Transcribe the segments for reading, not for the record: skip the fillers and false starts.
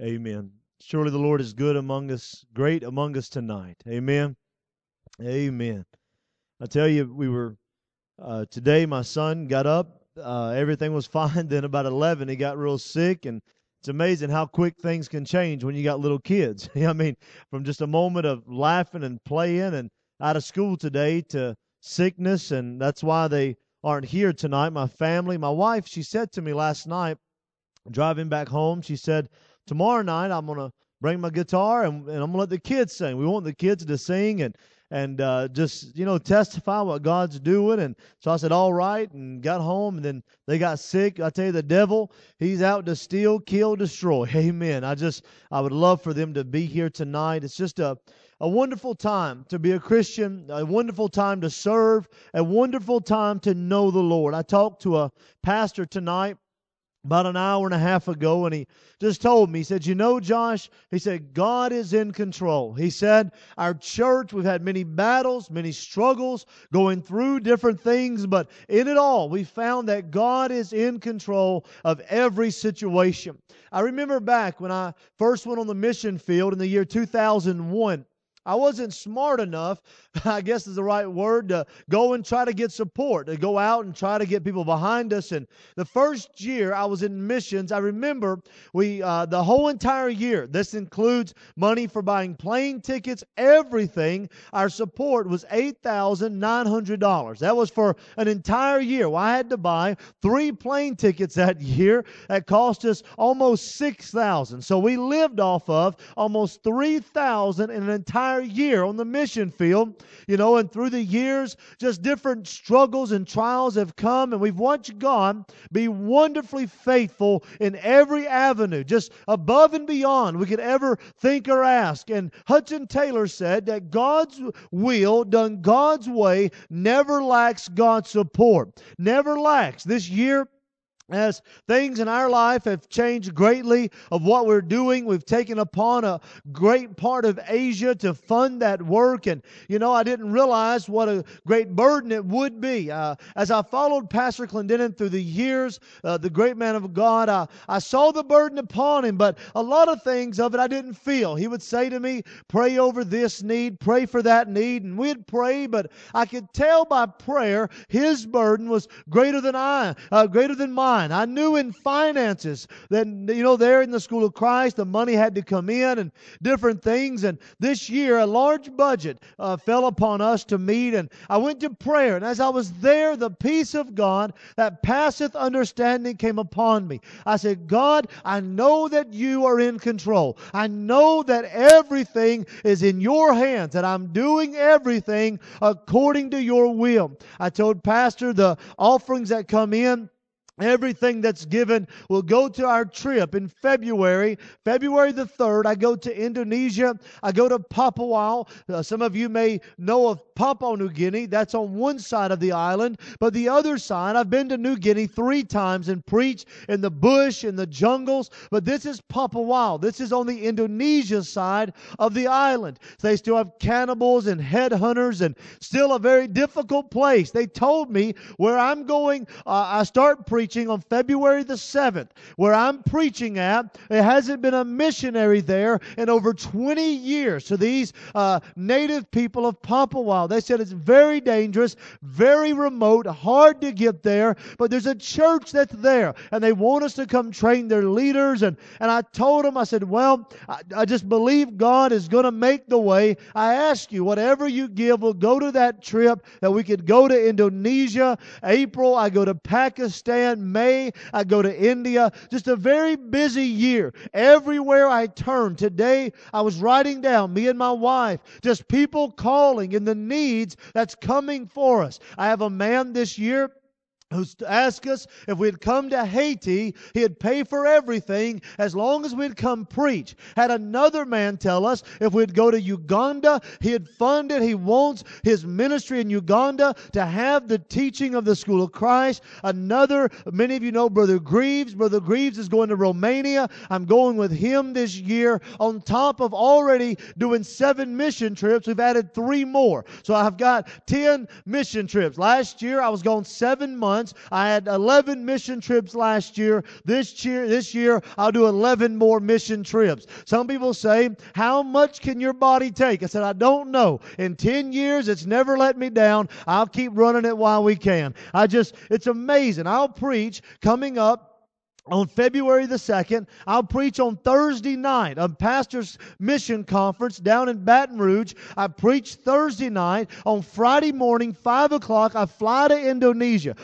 Amen. Surely the Lord is good among us, great among us tonight. Amen. Amen. I tell you, today my son got up, everything was fine. Then about 11, he got real sick, and it's amazing how quick things can change when you got little kids. I mean, from just a moment of laughing and playing and out of school today to sickness, and that's why they aren't here tonight. My family, my wife, she said to me last night, driving back home, she said, tomorrow night I'm going to bring my guitar and I'm going to let the kids sing. We want the kids to sing and just, testify what God's doing. And so I said, all right, and got home, and then they got sick. I tell you, the devil, he's out to steal, kill, destroy. Amen. I would love for them to be here tonight. It's just a wonderful time to be a Christian, a wonderful time to serve, a wonderful time to know the Lord. I talked to a pastor tonight about an hour and a half ago, and he just told me, he said, Josh, he said, God is in control. He said, our church, we've had many battles, many struggles, going through different things, but in it all, we found that God is in control of every situation. I remember back when I first went on the mission field in the year 2001, I wasn't smart enough, I guess is the right word, to go and try to get support, to go out and try to get people behind us. And the first year I was in missions, I remember the whole entire year, this includes money for buying plane tickets, everything, our support was $8,900. That was for an entire year. Well, I had to buy 3 plane tickets that year. That cost us almost $6,000. So we lived off of almost $3,000 in an entire year on the mission field, and through the years, just different struggles and trials have come, and we've watched God be wonderfully faithful in every avenue, just above and beyond we could ever think or ask. And Hudson Taylor said that God's will, done God's way, never lacks God's support. Never lacks. This year, as things in our life have changed greatly of what we're doing, we've taken upon a great part of Asia to fund that work. And, I didn't realize what a great burden it would be. As I followed Pastor Clendenin through the years, the great man of God, I saw the burden upon him, but a lot of things of it I didn't feel. He would say to me, pray over this need, pray for that need, and we'd pray, but I could tell by prayer his burden was greater than mine. I knew in finances that, there in the School of Christ, the money had to come in and different things. And this year, a large budget fell upon us to meet. And I went to prayer. And as I was there, the peace of God that passeth understanding came upon me. I said, God, I know that you are in control. I know that everything is in your hands, that I'm doing everything according to your will. I told Pastor the offerings that come in, everything that's given will go to our trip in February the 3rd. I go to Indonesia. I go to Papua. Some of you may know of Papua New Guinea. That's on one side of the island. But the other side, I've been to New Guinea 3 times and preached in the bush, in the jungles. But this is Papua. This is on the Indonesia side of the island. They still have cannibals and headhunters and still a very difficult place. They told me where I'm going, I start preaching on February the 7th. Where I'm preaching at, it hasn't been a missionary there in over 20 years to these native people of Papua. They said it's very dangerous, very remote, hard to get there, but there's a church that's there, and they want us to come train their leaders. And I told them, I said, well, I just believe God is going to make the way. I ask you, whatever you give will go to that trip, that we could go to Indonesia. April, I go to Pakistan. May, I go to India. Just a very busy year. Everywhere I turn. Today, I was writing down, me and my wife, just people calling in the needs that's coming for us. I have a man this year who asked us if we'd come to Haiti, he'd pay for everything as long as we'd come preach. Had another man tell us if we'd go to Uganda, he'd fund it. He wants his ministry in Uganda to have the teaching of the School of Christ. Another, many of you know Brother Greaves. Brother Greaves is going to Romania. I'm going with him this year. On top of already doing 7 mission trips, we've added 3 more. So I've got 10 mission trips. Last year I was gone 7 months. months. I had 11 mission trips last year. This year, I'll do 11 more mission trips. Some people say, how much can your body take? I said, I don't know. In 10 years, it's never let me down. I'll keep running it while we can. It's amazing. I'll preach coming up on February the 2nd. I'll preach on Thursday night, a pastor's mission conference down in Baton Rouge. I preach Thursday night. On Friday morning, 5 o'clock, I fly to Indonesia.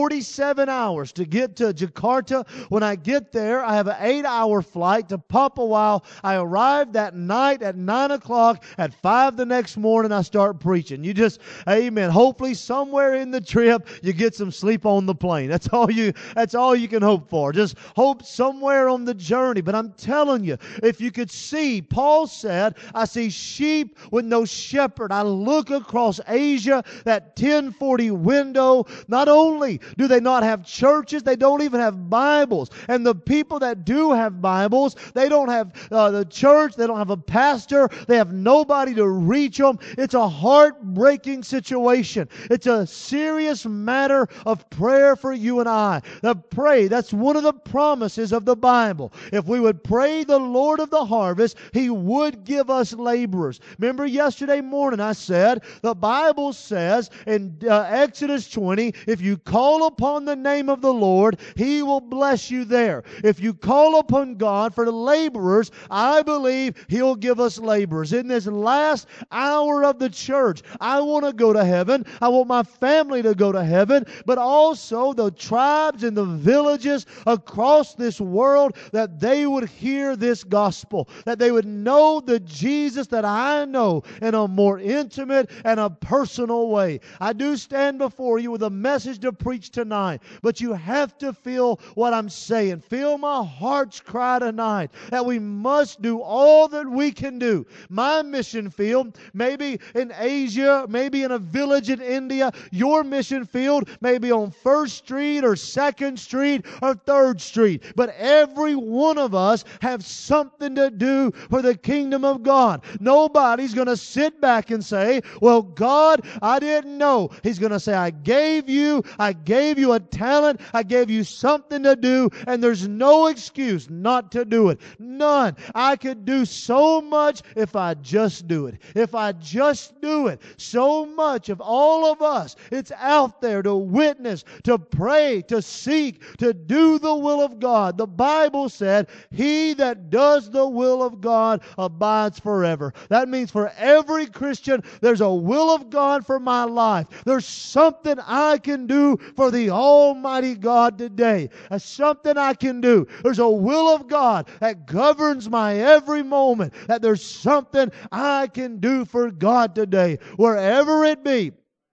47 hours to get to Jakarta. When I get there, I have an 8-hour flight to Papua. I arrive that night at 9 o'clock. At 5 the next morning, I start preaching. Amen. Hopefully, somewhere in the trip, you get some sleep on the plane. That's all you can hope for. Just hope somewhere on the journey. But I'm telling you, if you could see, Paul said, I see sheep with no shepherd. I look across Asia, that 1040 window. Not only do they not have churches, they don't even have Bibles. And the people that do have Bibles, they don't have the church, they don't have a pastor, they have nobody to reach them. It's a heartbreaking situation. It's a serious matter of prayer for you and I. That's one of the promises of the Bible. If we would pray the Lord of the harvest, He would give us laborers. Remember yesterday morning I said, the Bible says in Exodus 20, if you call upon the name of the Lord, He will bless you there. If you call upon God for the laborers, I believe He'll give us laborers. In this last hour of the church, I want to go to heaven. I want my family to go to heaven, but also the tribes and the villages across this world, that they would hear this gospel, that they would know the Jesus that I know in a more intimate and a personal way. I do stand before you with a message to preach tonight, but you have to feel what I'm saying. Feel my heart's cry tonight that we must do all that we can do. My mission field, maybe in Asia, maybe in a village in India. Your mission field may be on 1st Street or 2nd Street or 3rd Street. But every one of us have something to do for the kingdom of God. Nobody's going to sit back and say, well, God, I didn't know. He's going to say, I gave you a talent. I gave you something to do, and there's no excuse not to do it. None. I could do so much if I just do it. If I just do it. So much of all of us, it's out there to witness, to pray, to seek, to do the will of God. The Bible said, he that does the will of God abides forever. That means for every Christian, there's a will of God for my life. There's something I can do for the Almighty God today. There's something I can do. There's a will of God that governs my every moment. That there's something I can do for God today, wherever it be.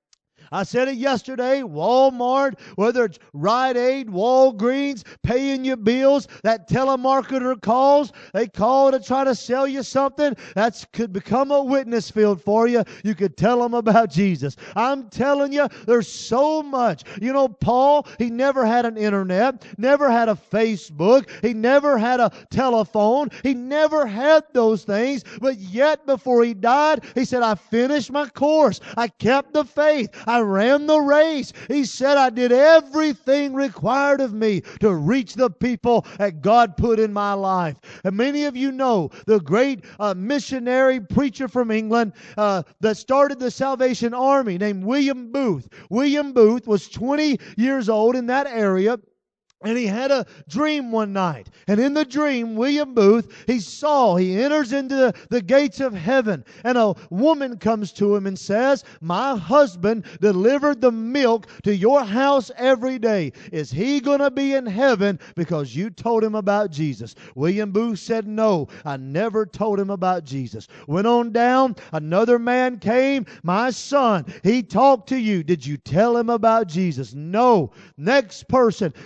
I said it yesterday, Walmart, whether it's Rite Aid, Walgreens, paying your bills, that telemarketer calls, they call to try to sell you something, that could become a witness field for you. You could tell them about Jesus. I'm telling you, there's so much. You know, Paul, he never had an internet, never had a Facebook, he never had a telephone, he never had those things, but yet before he died, he said, I finished my course, I kept the faith, I ran the race. He said, I did everything required of me to reach the people that God put in my life. And many of you know the great missionary preacher from England that started the Salvation Army named William Booth. William Booth was 20 years old in that area. And he had a dream one night. And in the dream, William Booth, he enters into the gates of heaven. And a woman comes to him and says, my husband delivered the milk to your house every day. Is he going to be in heaven because you told him about Jesus? William Booth said, no, I never told him about Jesus. Went on down, another man came, my son, he talked to you. Did you tell him about Jesus? No. Next person, my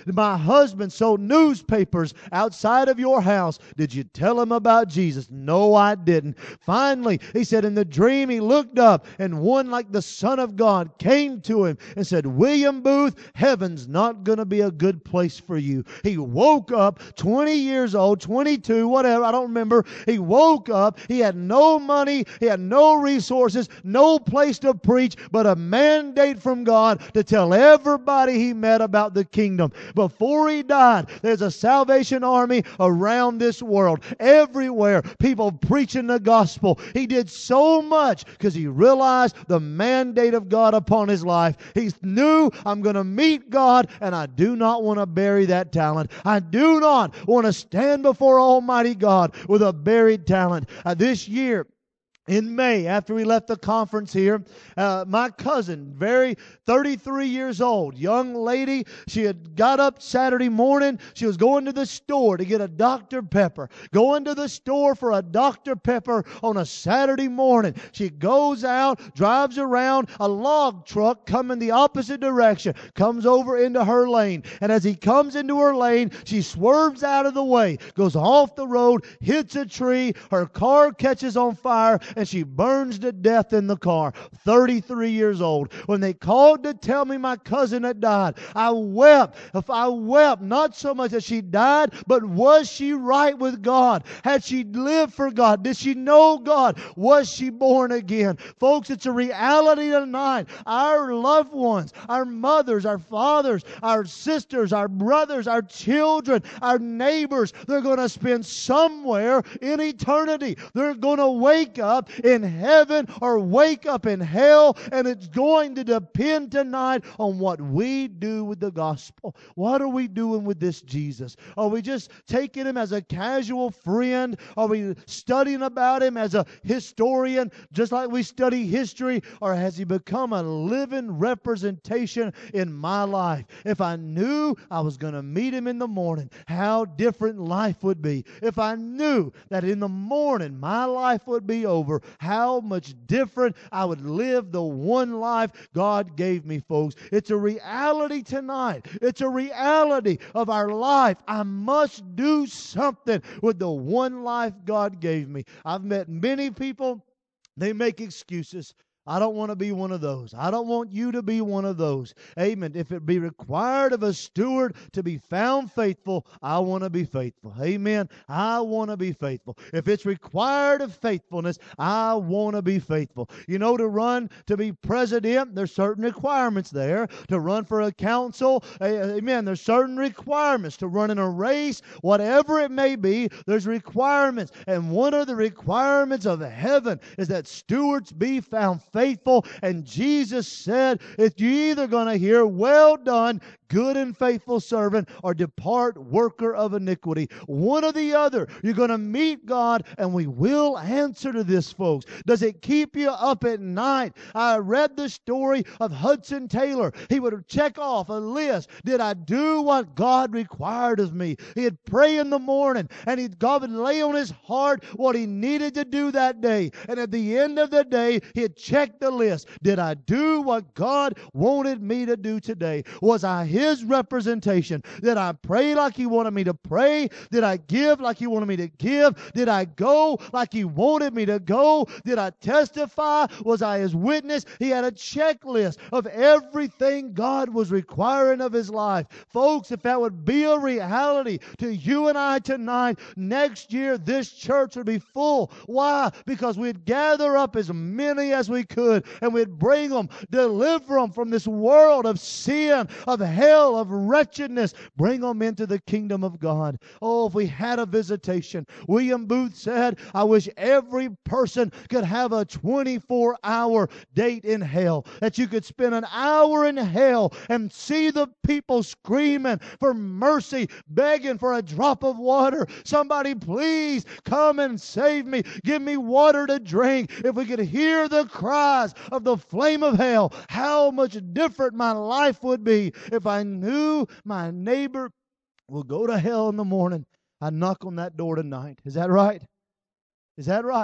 husband sold newspapers outside of your house. Did you tell him about Jesus? No, I didn't. Finally, he said in the dream he looked up and one like the Son of God came to him and said, William Booth, heaven's not going to be a good place for you. He woke up 20 years old, 22, whatever, I don't remember. He woke up. He had no money. He had no resources, no place to preach, but a mandate from God to tell everybody he met about the kingdom. Before he died, there's a Salvation Army around this world. Everywhere, people preaching the gospel. He did so much because he realized the mandate of God upon his life. He knew, I'm going to meet God, and I do not want to bury that talent. I do not want to stand before Almighty God with a buried talent. This year, in May, after we left the conference here, my cousin, 33 years old, young lady, she had got up Saturday morning. She was going to the store to get a Dr. Pepper. Going to the store for a Dr. Pepper on a Saturday morning. She goes out, drives around, a log truck coming the opposite direction, comes over into her lane. And as he comes into her lane, she swerves out of the way, goes off the road, hits a tree, her car catches on fire, and she burns to death in the car. 33 years old. When they called to tell me my cousin had died, I wept. I wept not so much that she died, but was she right with God? Had she lived for God? Did she know God? Was she born again? Folks, it's a reality tonight. Our loved ones, our mothers, our fathers, our sisters, our brothers, our children, our neighbors, they're going to spend somewhere in eternity. They're going to wake up in heaven or wake up in hell, and it's going to depend tonight on what we do with the gospel. What are we doing with this Jesus? Are we just taking him as a casual friend? Are we studying about him as a historian, just like we study history? Or has he become a living representation in my life? If I knew I was going to meet him in the morning, how different life would be. If I knew that in the morning my life would be over, how much different I would live the one life God gave me, folks. It's a reality tonight. It's a reality of our life. I must do something with the one life God gave me. I've met many people, they make excuses. I don't want to be one of those. I don't want you to be one of those. Amen. If it be required of a steward to be found faithful, I want to be faithful. Amen. I want to be faithful. If it's required of faithfulness, I want to be faithful. You know, to run to be president, there's certain requirements there. To run for a council, amen, there's certain requirements. To run in a race, whatever it may be, there's requirements. And one of the requirements of heaven is that stewards be found faithful. And Jesus said, if you're either going to hear, well done, good and faithful servant, or depart, worker of iniquity. One or the other. You're going to meet God, and we will answer to this, folks. Does it keep you up at night? I read the story of Hudson Taylor. He would check off a list. Did I do what God required of me? He'd pray in the morning, and God would lay on his heart what he needed to do that day. And at the end of the day, he'd check the list. Did I do what God wanted me to do today? Was I his representation? Did I pray like he wanted me to pray? Did I give like he wanted me to give? Did I go like he wanted me to go? Did I testify? Was I his witness? He had a checklist of everything God was requiring of his life. Folks, if that would be a reality to you and I tonight, next year this church would be full. Why? Because we'd gather up as many as we could, and we'd bring them, deliver them from this world of sin, of hell, of wretchedness, bring them into the kingdom of God. Oh, if we had a visitation. William Booth said, I wish every person could have a 24-hour date in hell, that you could spend an hour in hell and see the people screaming for mercy, begging for a drop of water. Somebody please come and save me. Give me water to drink. If we could hear the cries of the flame of hell, how much different my life would be if I knew my neighbor will go to hell in the morning. I knock on that door tonight. Is that right? Is that right?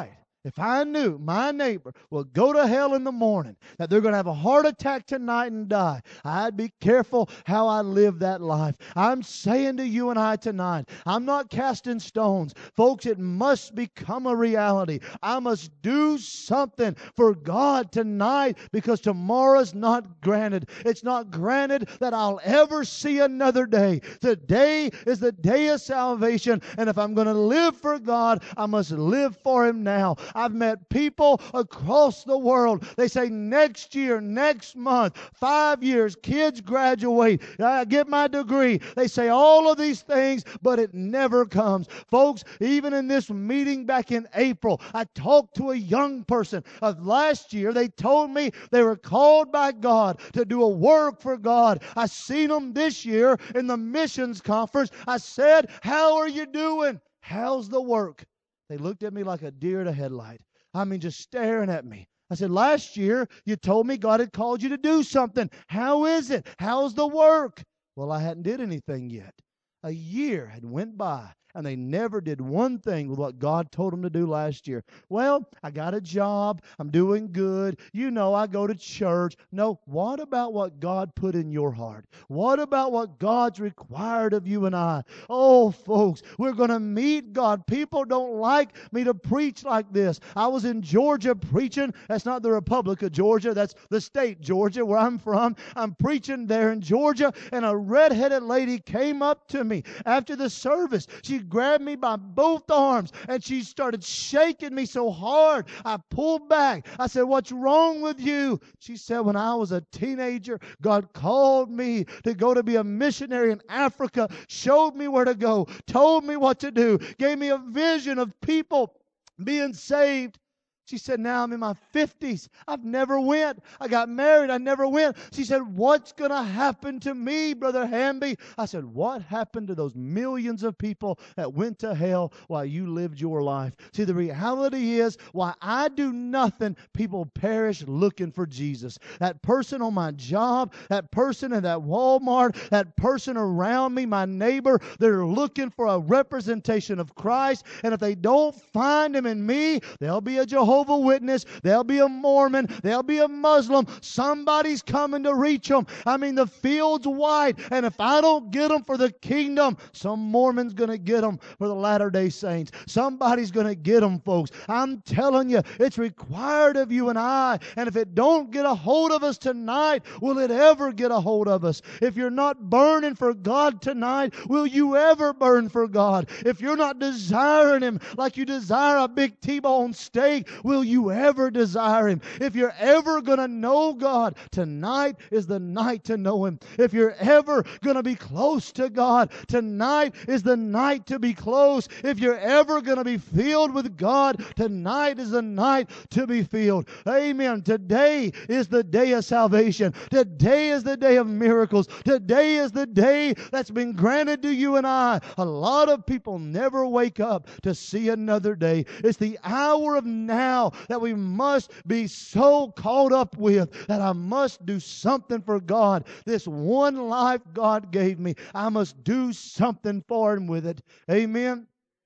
If I knew my neighbor will go to hell in the morning, that they're going to have a heart attack tonight and die, I'd be careful how I live that life. I'm saying to you and I tonight, I'm not casting stones. Folks, it must become a reality. I must do something for God tonight, because tomorrow's not granted. It's not granted that I'll ever see another day. Today is the day of salvation, and if I'm going to live for God, I must live for Him now. I've met people across the world. They say next year, next month, 5 years, kids graduate, I get my degree. They say all of these things, but it never comes. Folks, even in this meeting back in April, I talked to a young person of last year. They told me they were called by God to do a work for God. I seen them this year in the missions conference. I said, "How are you doing? How's the work?" They looked at me like a deer in a headlight. I mean, just staring at me. I said, "Last year, you told me God had called you to do something. How is it? How's the work?" Well, I hadn't did anything yet. A year had went by, and they never did one thing with what God told them to do last year. "Well, I got a job. I'm doing good. You know, I go to church." No, what about what God put in your heart? What about what God's required of you and I? Oh, folks, we're going to meet God. People don't like me to preach like this. I was in Georgia preaching. That's not the Republic of Georgia. That's the state, Georgia, where I'm from. I'm preaching there in Georgia, and a redheaded lady came up to me after the service. She grabbed me by both arms, and she started shaking me so hard I pulled back. I said, "What's wrong with you?" She said, "When I was a teenager, God called me to go to be a missionary in Africa, showed me where to go, told me what to do, gave me a vision of people being saved." She said, "Now I'm in my 50s. I've never went. I got married. I never went." She said, "What's going to happen to me, Brother Hamby?" I said, "What happened to those millions of people that went to hell while you lived your life?" See, the reality is, while I do nothing, people perish looking for Jesus. That person on my job, that person in that Walmart, that person around me, my neighbor, they're looking for a representation of Christ. And if they don't find Him in me, they'll be a Jehovah's Witness, they'll be a Mormon, they'll be a Muslim. Somebody's coming to reach them. I mean, the field's wide, and if I don't get them for the kingdom, some Mormon's going to get them for the Latter-day Saints. Somebody's going to get them, folks. I'm telling you, it's required of you and I, and if it don't get a hold of us tonight, will it ever get a hold of us? If you're not burning for God tonight, will you ever burn for God? If you're not desiring Him like you desire a big T-bone steak, will you ever desire Him? If you're ever going to know God, tonight is the night to know Him. If you're ever going to be close to God, tonight is the night to be close. If you're ever going to be filled with God, tonight is the night to be filled. Amen. Today is the day of salvation. Today is the day of miracles. Today is the day that's been granted to you and I. A lot of people never wake up to see another day. It's the hour of now that we must be so caught up with, that I must do something for God. This one life God gave me, I must do something for Him with it. Amen.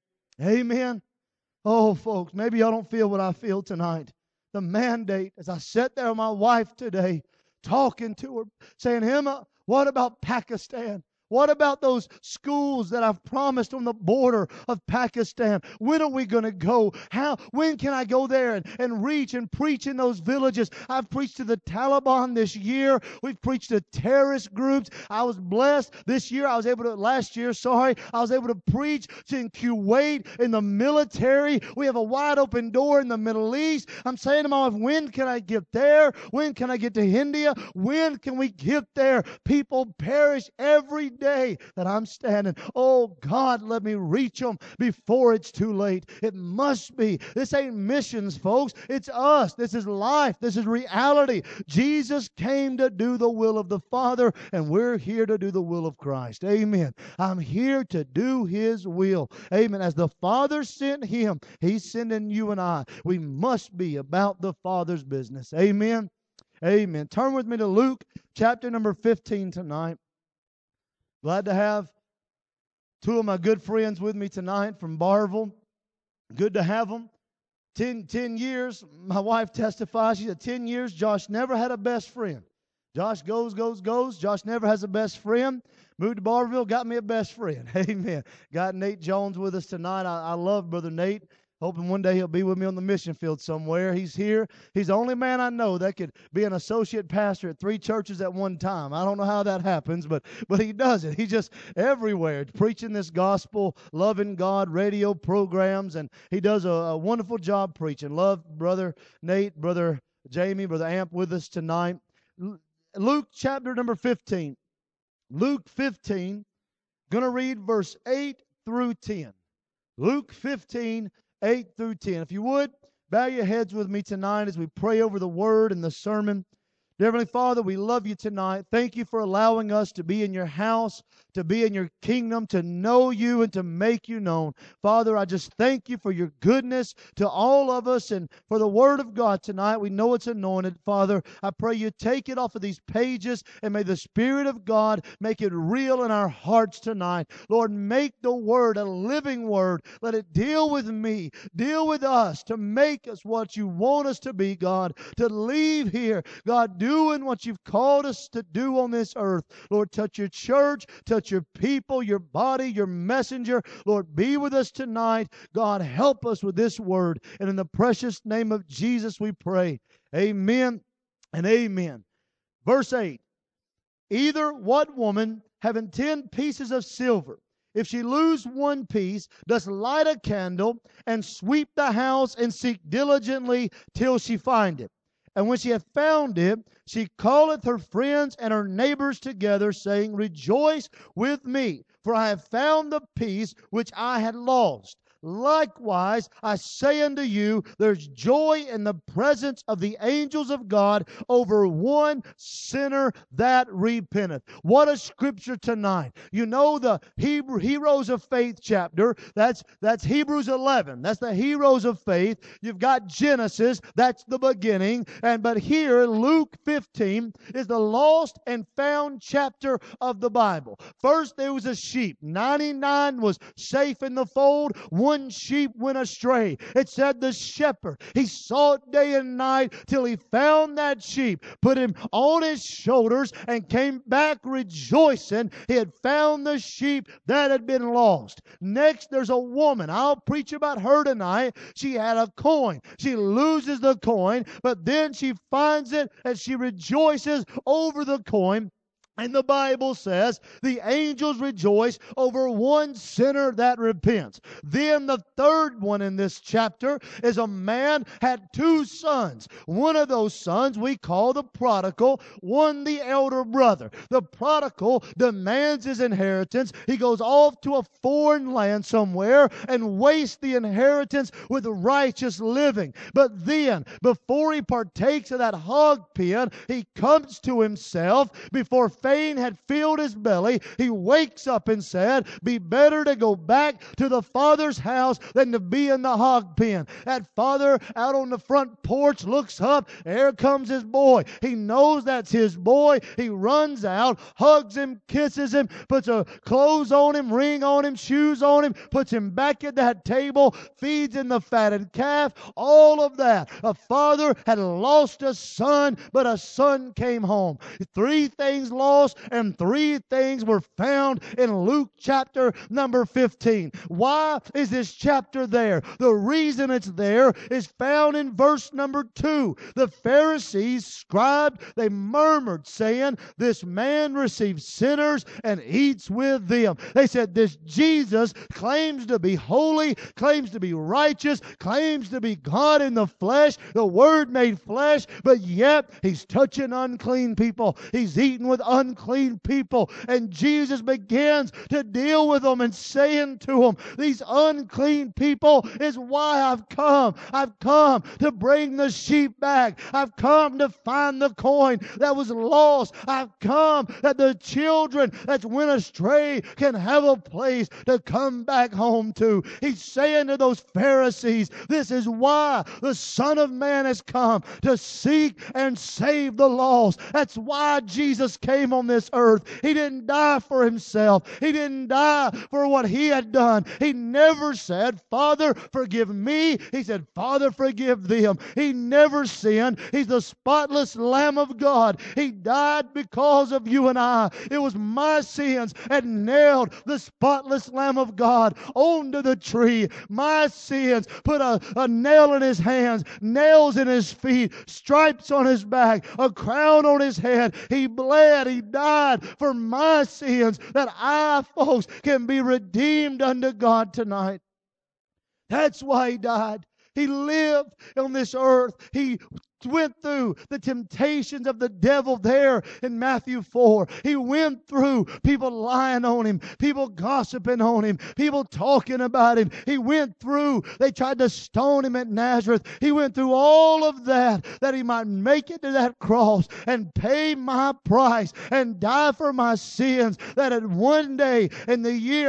Amen. Oh, folks, maybe y'all don't feel what I feel tonight. The mandate, as I sat there with my wife today, talking to her, saying, "Emma, what about Pakistan? What about those schools that I've promised on the border of Pakistan? When are we going to go? When can I go there and reach and preach in those villages?" I've preached to the Taliban this year. We've preached to terrorist groups. I was blessed this year. I was able to preach in Kuwait in the military. We have a wide open door in the Middle East. I'm saying to my wife, when can I get there? When can I get to India? When can we get there? People perish every day that I'm standing. Oh, God, let me reach them before it's too late. It must be. This ain't missions, folks. It's us. This is life. This is reality. Jesus came to do the will of the Father, and we're here to do the will of Christ. Amen. I'm here to do His will. Amen. As the Father sent Him, He's sending you and I. We must be about the Father's business. Amen. Amen. Turn with me to Luke chapter number 15 tonight. Glad to have two of my good friends with me tonight from Barville. Good to have them. 10 years, my wife testifies, she said 10 years, Josh never had a best friend. Josh goes. Josh never has a best friend. Moved to Barberville, got me a best friend. Amen. Got Nate Jones with us tonight. I love Brother Nate. Hoping one day he'll be with me on the mission field somewhere. He's here. He's the only man I know that could be an associate pastor at 3 churches at one time. I don't know how that happens, but he does it. He's just everywhere preaching this gospel, loving God, radio programs, and he does a wonderful job preaching. Love Brother Nate, Brother Jamie, Brother Amp with us tonight. Luke chapter number 15. Luke 15, going to read verse 8 through 10. Luke 15, 8 through 10. If you would, bow your heads with me tonight as we pray over the word and the sermon. Dear Heavenly Father, we love you tonight. Thank you for allowing us to be in your house, to be in your kingdom, to know you and to make you known. Father, I just thank you for your goodness to all of us and for the word of God tonight. We know it's anointed. Father, I pray you take it off of these pages and may the Spirit of God make it real in our hearts tonight. Lord, make the word a living word. Let it deal with me, deal with us to make us what you want us to be, God, to leave here, God, doing what you've called us to do on this earth. Lord, touch your church, touch your people, your body, your messenger. Lord, be with us tonight. God, help us with this word. And in the precious name of Jesus we pray. Amen and amen. Verse 8. Either what woman, having 10 pieces of silver, if she lose one piece, does light a candle and sweep the house and seek diligently till she find it? And when she hath found it, she calleth her friends and her neighbors together, saying, Rejoice with me, for I have found the piece which I had lost. Likewise, I say unto you, there's joy in the presence of the angels of God over one sinner that repenteth. What a scripture tonight. You know the Heroes of Faith chapter. That's Hebrews 11. That's the heroes of faith. You've got Genesis. That's the beginning. But here, Luke 15 is the lost and found chapter of the Bible. First, there was a sheep. 99 was safe in the fold. One sheep went astray. It said the shepherd, he sought day and night till he found that sheep, put him on his shoulders, and came back rejoicing. He had found the sheep that had been lost. Next, there's a woman. I'll preach about her tonight. She had a coin. She loses the coin, but then she finds it and she rejoices over the coin. And the Bible says the angels rejoice over one sinner that repents. Then the third one in this chapter is a man had 2 sons. One of those sons we call the prodigal, one the elder brother. The prodigal demands his inheritance. He goes off to a foreign land somewhere and wastes the inheritance with righteous living. But then, before he partakes of that hog pen, he comes to himself before Fain had filled his belly. He wakes up and said, be better to go back to the Father's house than to be in the hog pen. That father out on the front porch looks up. There comes his boy. He knows that's his boy. He runs out, hugs him, kisses him, puts a clothes on him, ring on him, shoes on him, puts him back at that table, feeds him the fatted calf, all of that. A father had lost a son, but a son came home. 3 things lost and 3 things were found in Luke chapter number 15. Why is this chapter there? The reason it's there is found in verse number 2. The Pharisees, scribes, they murmured, saying, this man receives sinners and eats with them. They said, this Jesus claims to be holy, claims to be righteous, claims to be God in the flesh, the Word made flesh, but yet he's touching unclean people. He's eating with unclean people. And Jesus begins to deal with them and saying to them, these unclean people is why I've come. I've come to bring the sheep back. I've come to find the coin that was lost. I've come that the children that went astray can have a place to come back home to. He's saying to those Pharisees, this is why the Son of Man has come, to seek and save the lost. That's why Jesus came on this earth. He didn't die for himself. He didn't die for what he had done. He never said, Father, forgive me. He said, Father, forgive them. He never sinned. He's the spotless Lamb of God. He died because of you and I. It was my sins that nailed the spotless Lamb of God onto the tree. My sins put a nail in his hands, nails in his feet, stripes on his back, a crown on his head. He bled. He died for my sins that I, folks, can be redeemed unto God tonight. That's why he died. He lived on this earth. He went through the temptations of the devil there in Matthew 4. He went through people lying on him, people gossiping on him, people talking about him. He went through, they tried to stone him at Nazareth. He went through all of that he might make it to that cross and pay my price and die for my sins, that at one day in the year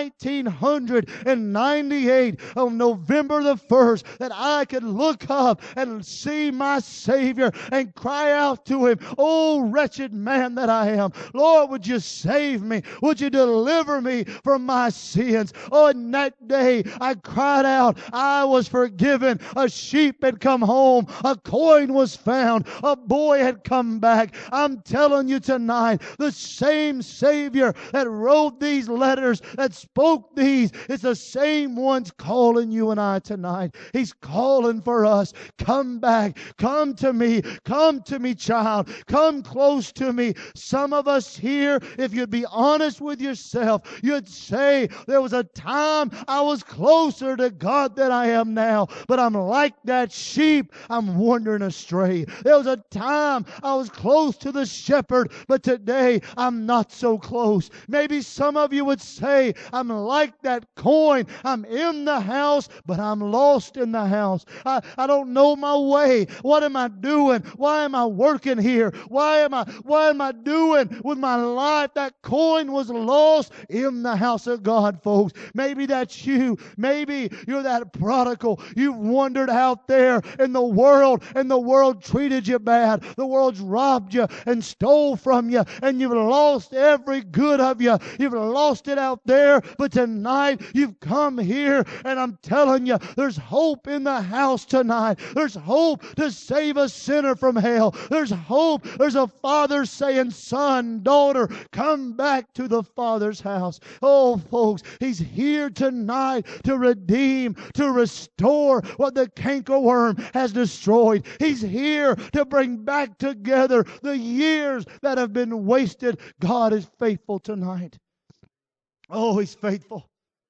1998 on November the 1st that I could look up and see my Savior and cry out to him, oh wretched man that I am, Lord, would you save me? Would you deliver me from my sins? Oh, in that day I cried out, I was forgiven. A sheep had come home, a coin was found, a boy had come back. I'm telling you tonight, the same Savior that wrote these letters, that spoke these, is the same one's calling you and I tonight. He's calling for us. Come back. Come to me, child. Come close to me. Some of us here, if you'd be honest with yourself, you'd say, there was a time I was closer to God than I am now, but I'm like that sheep. I'm wandering astray. There was a time I was close to the shepherd, but today I'm not so close. Maybe some of you would say, I'm like that coin. I'm in the house, but I'm lost in the house. I don't know my way. What am I doing? Why am I working here? What am I doing with my life? That coin was lost in the house of God, folks. Maybe that's you. Maybe you're that prodigal. You've wandered out there in the world, and the world treated you bad. The world's robbed you and stole from you, and you've lost every good of you. You've lost it out there, but tonight you've come here, and I'm telling you, there's hope in the house tonight. There's hope to save a sinner from hell. There's hope. There's a father saying, son, daughter, come back to the Father's house. Oh, folks, he's here tonight to redeem, to restore what the cankerworm has destroyed. He's here to bring back together the years that have been wasted. God is faithful tonight. Oh, he's faithful.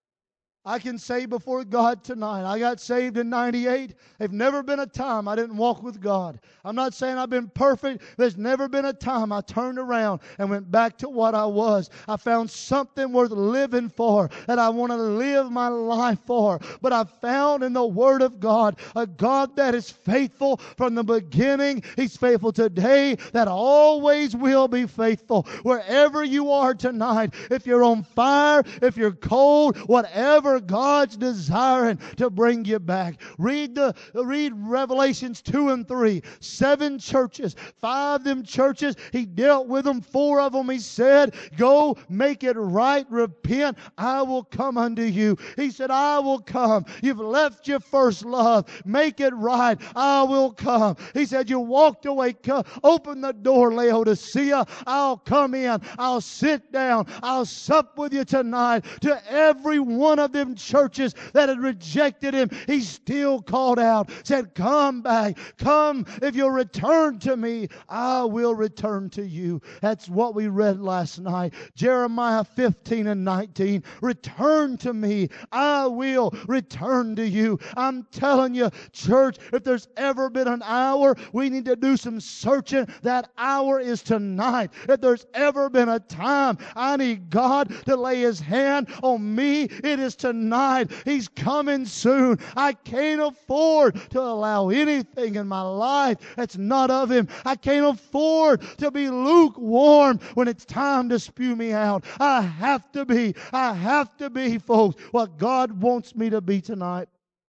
I can say before God tonight, I got saved in 98. There's never been a time I didn't walk with God. I'm not saying I've been perfect. There's never been a time I turned around and went back to what I was. I found something worth living for, that I want to live my life for. But I found in the Word of God a God that is faithful from the beginning. He's faithful today, that always will be faithful. Wherever you are tonight, if you're on fire, if you're cold, whatever, God's desiring to bring you back. Read Revelations 2 and 3. 7 churches. 5 of them churches, he dealt with them. 4 of them he said, go make it right, repent, I will come unto you. He said, I will come. You've left your first love. Make it right. I will come. He said, you walked away. Open the door, Laodicea. I'll come in. I'll sit down. I'll sup with you tonight. To every one of them churches that had rejected him, he still called out, said, come back. Come, if you'll return to me, I will return to you. That's what we read last night. Jeremiah 15 and 19. Return to me. I will return to you. I'm telling you, church, if there's ever been an hour we need to do some searching, that hour is tonight. If there's ever been a time I need God to lay His hand on me, it is tonight. He's coming soon. I can't afford to allow anything in my life that's not of Him. I can't afford to be lukewarm when it's time to spew me out. I have to be, folks, what God wants me to be tonight.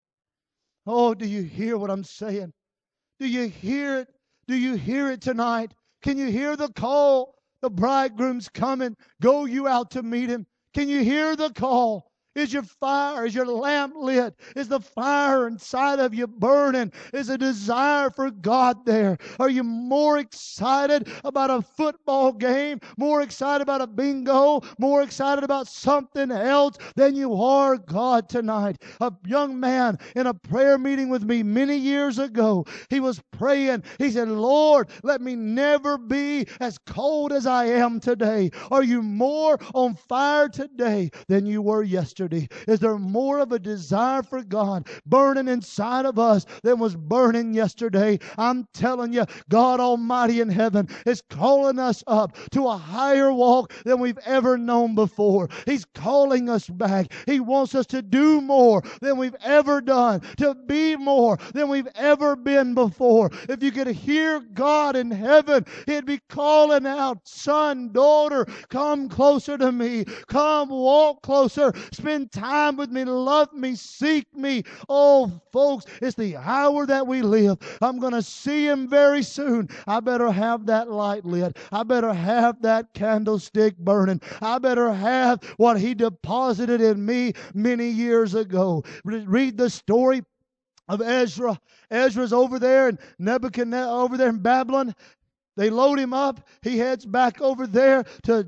Oh, do you hear what I'm saying? Do you hear it? Do you hear it tonight? Can you hear the call The bridegroom's coming. Go you out to meet him. Can you hear the call? Is your fire, is your lamp lit? Is the fire inside of you burning? Is a desire for God there? Are you more excited about a football game, more excited about a bingo, more excited about something else than you are God tonight? A young man in a prayer meeting with me many years ago, he was praying. He said, Lord, let me never be as cold as I am today. Are you more on fire today than you were yesterday? Is there more of a desire for God burning inside of us than was burning yesterday? I'm telling you, God Almighty in heaven is calling us up to a higher walk than we've ever known before. He's calling us back. He wants us to do more than we've ever done, to be more than we've ever been before. If you could hear God in heaven, He'd be calling out, son, daughter, come closer to me. Come walk closer. Spend time with me, love me, seek me. Oh, folks, it's the hour that we live. I'm going to see Him very soon. I better have that light lit. I better have that candlestick burning. I better have what He deposited in me many years ago. Read the story of Ezra. Ezra's over there, and Nebuchadnezzar over there in Babylon. They load him up. He heads back over there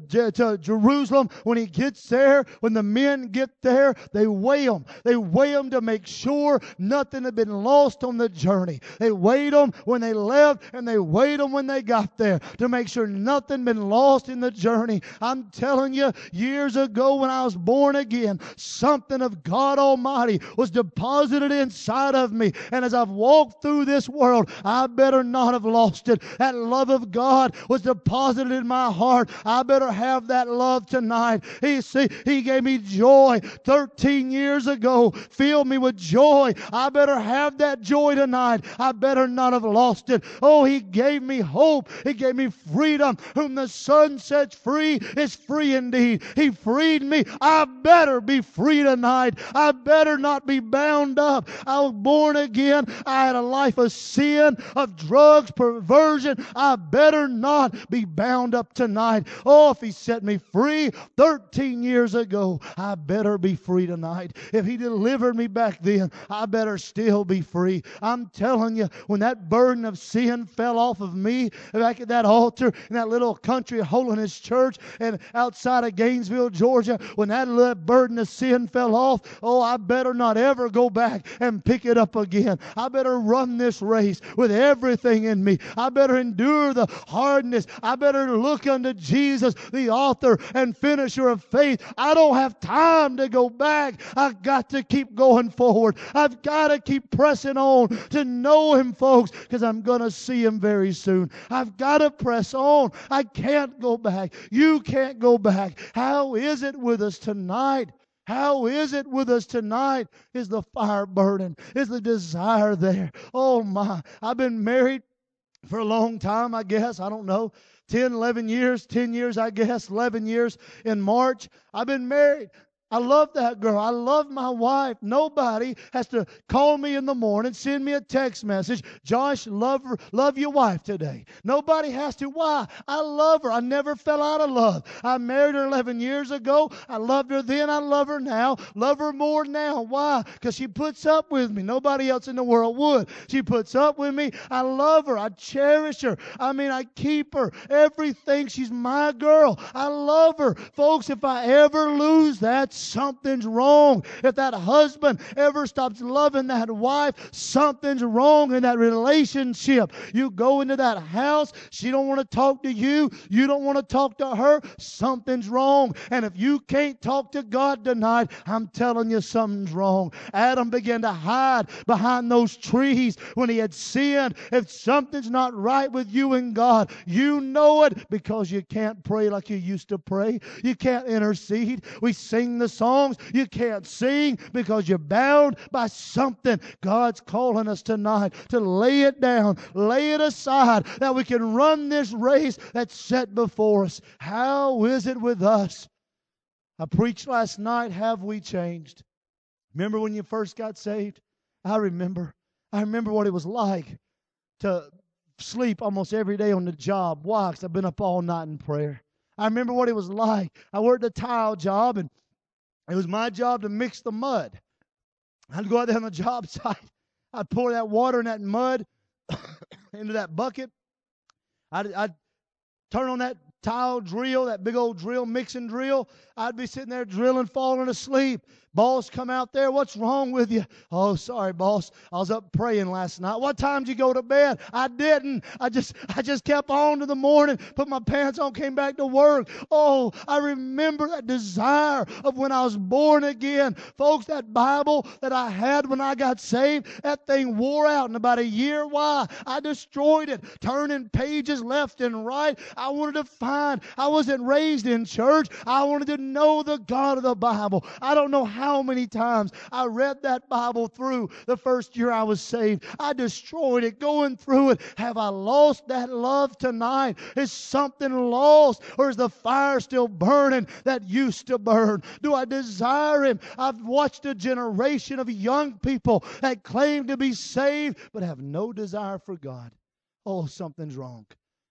to Jerusalem. When he gets there, when the men get there, they weigh him. They weigh him to make sure nothing had been lost on the journey. They weighed him when they left, and they weighed him when they got there to make sure nothing had been lost in the journey. I'm telling you, years ago when I was born again, something of God Almighty was deposited inside of me. And as I've walked through this world, I better not have lost it. That love of God was deposited in my heart. I better have that love tonight. He gave me joy 13 years ago. Filled me with joy. I better have that joy tonight. I better not have lost it. Oh, He gave me hope. He gave me freedom. Whom the Son sets free is free indeed. He freed me. I better be free tonight. I better not be bound up. I was born again. I had a life of sin, of drugs, perversion. I better not be bound up tonight. Oh, if He set me free 13 years ago, I better be free tonight. If He delivered me back then, I better still be free. I'm telling you, when that burden of sin fell off of me back at that altar in that little country holiness church and outside of Gainesville, Georgia, when that burden of sin fell off, oh, I better not ever go back and pick it up again. I better run this race with everything in me. I better endure the hardness. I better look unto Jesus, the author and finisher of faith. I don't have time to go back. I've got to keep going forward. I've got to keep pressing on to know Him, folks, because I'm going to see Him very soon. I've got to press on. I can't go back. You can't go back. How is it with us tonight? How is it with us tonight? Is the fire burning? Is the desire there? Oh my, I've been married for a long time, I guess. I don't know. 10 years, I guess. 11 years in March. I've been married. I love that girl. I love my wife. Nobody has to call me in the morning, send me a text message. Josh, love your wife today. Nobody has to. Why? I love her. I never fell out of love. I married her 11 years ago. I loved her then. I love her now. Love her more now. Why? Because she puts up with me. Nobody else in the world would. She puts up with me. I love her. I cherish her. I keep her. Everything. She's my girl. I love her. Folks, if I ever lose that, something's wrong. If that husband ever stops loving that wife, something's wrong in that relationship. You go into that house, she don't want to talk to you, you don't want to talk to her, something's wrong. And if you can't talk to God tonight, I'm telling you something's wrong. Adam began to hide behind those trees when he had sinned. If something's not right with you and God, you know it because you can't pray like you used to pray. You can't intercede. We sing the songs. You can't sing because you're bound by something. God's calling us tonight to lay it down, lay it aside, that we can run this race that's set before us. How is it with us? I preached last night, have we changed? Remember when you first got saved? I remember what it was like to sleep almost every day on the job. Why? Because I've been up all night in prayer. I remember what it was like. I worked a tile job, and it was my job to mix the mud. I'd go out there on the job site. I'd pour that water and that mud into that bucket. I'd turn on that tile drill, that big old drill, mixing drill. I'd be sitting there drilling, falling asleep. Boss come out there. What's wrong with you? Oh, sorry, boss. I was up praying last night. What time did you go to bed? I didn't. I just kept on to the morning, put my pants on, came back to work. Oh, I remember that desire of when I was born again. Folks, that Bible that I had when I got saved, that thing wore out in about a year. Why? I destroyed it, turning pages left and right. I wanted to find. I wasn't raised in church. I wanted to know the God of the Bible. I don't know how many times I read that Bible through the first year I was saved. I destroyed it, going through it. Have I lost that love tonight? Is something lost, or is the fire still burning that used to burn? Do I desire Him? I've watched a generation of young people that claim to be saved but have no desire for God. Oh, something's wrong.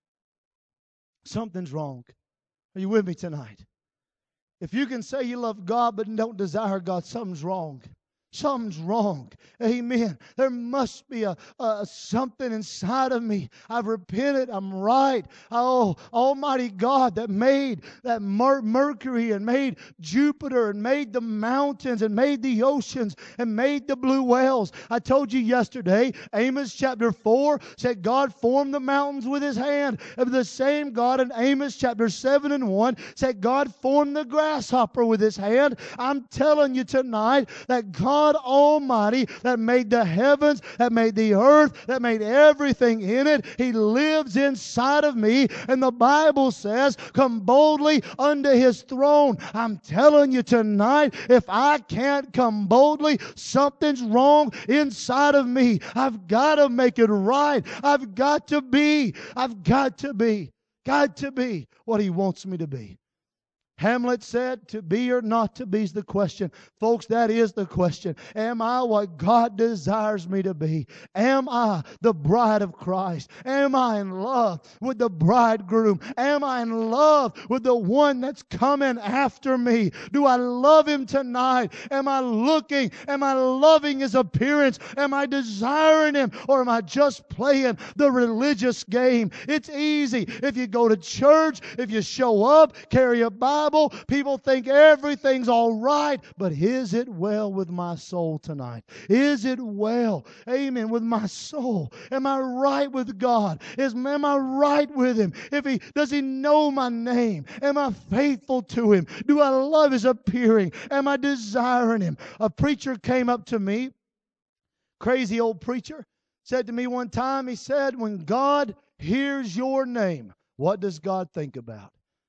Something's wrong. Are you with me tonight? If you can say you love God but don't desire God, something's wrong. Something's wrong. Amen. There must be a something inside of me. I've repented. I'm right. Oh, Almighty God that made that Mercury and made Jupiter and made the mountains and made the oceans and made the blue whales. I told you yesterday, Amos chapter 4 said God formed the mountains with His hand. And the same God in Amos chapter 7 and 1 said God formed the grasshopper with His hand. I'm telling you tonight that God Almighty that made the heavens, that made the earth, that made everything in it, He lives inside of me. And the Bible says, come boldly unto His throne. I'm telling you tonight, if I can't come boldly, something's wrong inside of me. I've got to make it right. I've got to be what He wants me to be. Hamlet said, to be or not to be is the question. Folks, that is the question. Am I what God desires me to be? Am I the bride of Christ? Am I in love with the bridegroom? Am I in love with the one that's coming after me? Do I love Him tonight? Am I looking? Am I loving His appearance? Am I desiring Him? Or am I just playing the religious game? It's easy. If you go to church, if you show up, carry a Bible, people think everything's all right. But is it well with my soul tonight? Is it well, amen, with my soul? Am I right with God? Am I right with Him? Does He know my name? Am I faithful to Him? Do I love His appearing? Am I desiring Him? A preacher came up to me, crazy old preacher, said to me one time, he said, when God hears your name, what does God think about?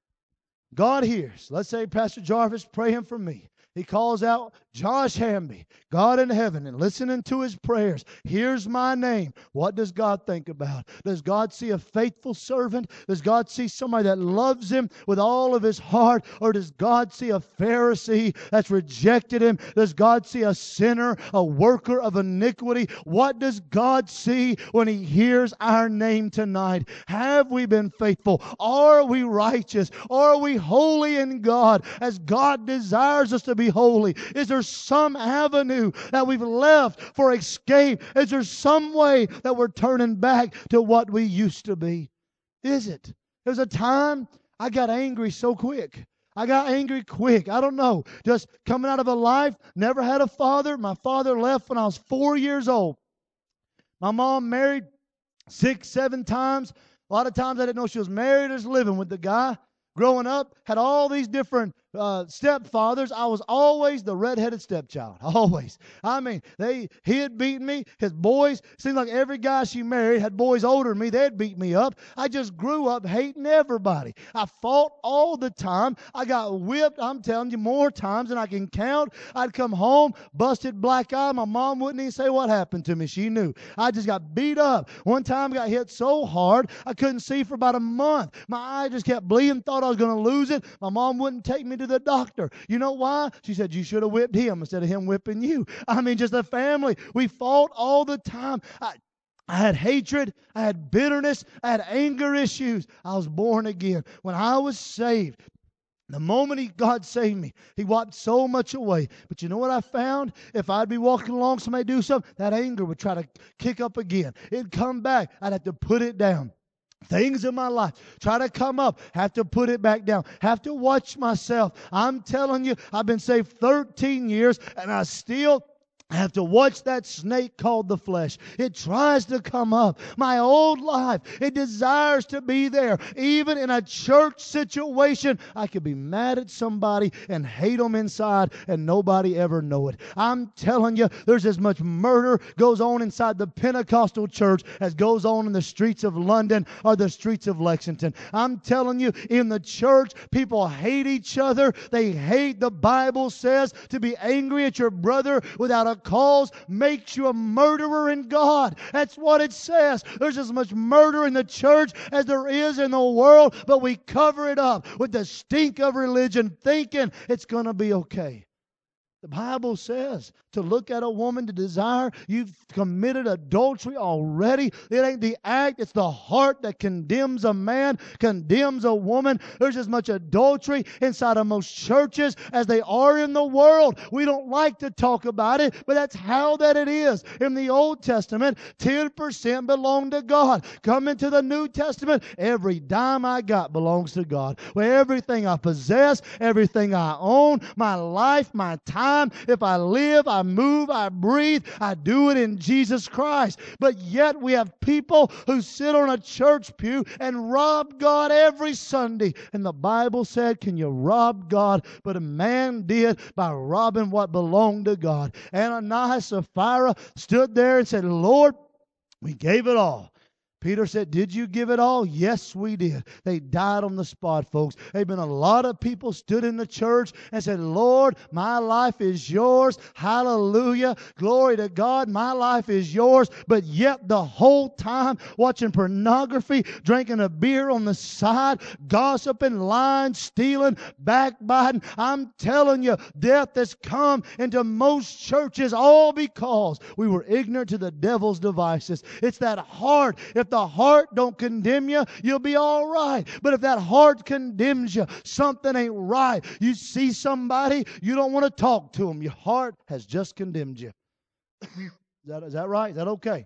God hears. Let's say Pastor Jarvis praying for me. He calls out Josh Hamby, God in heaven, and listening to his prayers. Here's my name. What does God think about? Does God see a faithful servant? Does God see somebody that loves Him with all of his heart? Or does God see a Pharisee that's rejected Him? Does God see a sinner, a worker of iniquity? What does God see when He hears our name tonight? Have we been faithful? Are we righteous? Are we holy in God as God desires us to be holy? Is there some avenue that we've left for escape? Is there some way that we're turning back to what we used to be? Is it? There's a time I got angry so quick. I got angry quick. I don't know. Just coming out of a life, never had a father. My father left when I was 4 years old. My mom married 6, 7 times. A lot of times I didn't know she was married or just living with the guy. Growing up, had all these different stepfathers. I was always the redheaded stepchild. Always. I mean, he had beaten me. His boys, seemed like every guy she married had boys older than me. They'd beat me up. I just grew up hating everybody. I fought all the time. I got whipped, I'm telling you, more times than I can count. I'd come home, busted black eye. My mom wouldn't even say what happened to me. She knew. I just got beat up. One time I got hit so hard, I couldn't see for about a month. My eye just kept bleeding, thought I was going to lose it. My mom wouldn't take me to the doctor. You know why? She said, you should have whipped him instead of him whipping you. I mean, just a family. We fought all the time. I had hatred. I had bitterness. I had anger issues. I was born again. When I was saved, the moment God saved me, He wiped so much away. But you know what I found? If I'd be walking along, somebody do something, that anger would try to kick up again. It'd come back. I'd have to put it down. Things in my life try to come up, have to put it back down, have to watch myself. I'm telling you, I've been saved 13 years and I still have to watch that snake called the flesh. It tries to come up. My old life, it desires to be there. Even in a church situation, I could be mad at somebody and hate them inside and nobody ever know it. I'm telling you, there's as much murder goes on inside the Pentecostal church as goes on in the streets of London or the streets of Lexington. I'm telling you, in the church, people hate each other. They hate, the Bible says, to be angry at your brother without a cause makes you a murderer in God. That's what it says. There's as much murder in the church as there is in the world, but we cover it up with the stink of religion, thinking it's going to be okay. The Bible says to look at a woman to desire, you've committed adultery already. It ain't the act, it's the heart that condemns a man, condemns a woman. There's as much adultery inside of most churches as they are in the world. We don't like to talk about it, but that's how that it is. In the Old Testament, 10% belonged to God. Come into the New Testament, every dime I got belongs to God. Well, everything I possess, everything I own, my life, my time, if I live, I move, I breathe, I do it in Jesus Christ. But yet we have people who sit on a church pew and rob God every Sunday. And the Bible said, can you rob God? But a man did by robbing what belonged to God. Ananias and Sapphira stood there and said, Lord, we gave it all. Peter said, did you give it all? Yes, we did. They died on the spot, folks. There have been a lot of people stood in the church and said, Lord, my life is yours. Hallelujah. Glory to God. My life is yours. But yet the whole time watching pornography, drinking a beer on the side, gossiping, lying, stealing, backbiting. I'm telling you, death has come into most churches all because we were ignorant to the devil's devices. It's that heart. If the heart don't condemn you, you'll be all right. But if that heart condemns you, something ain't right. You see somebody, you don't want to talk to them. Your heart has just condemned you. Is that right? Is that okay?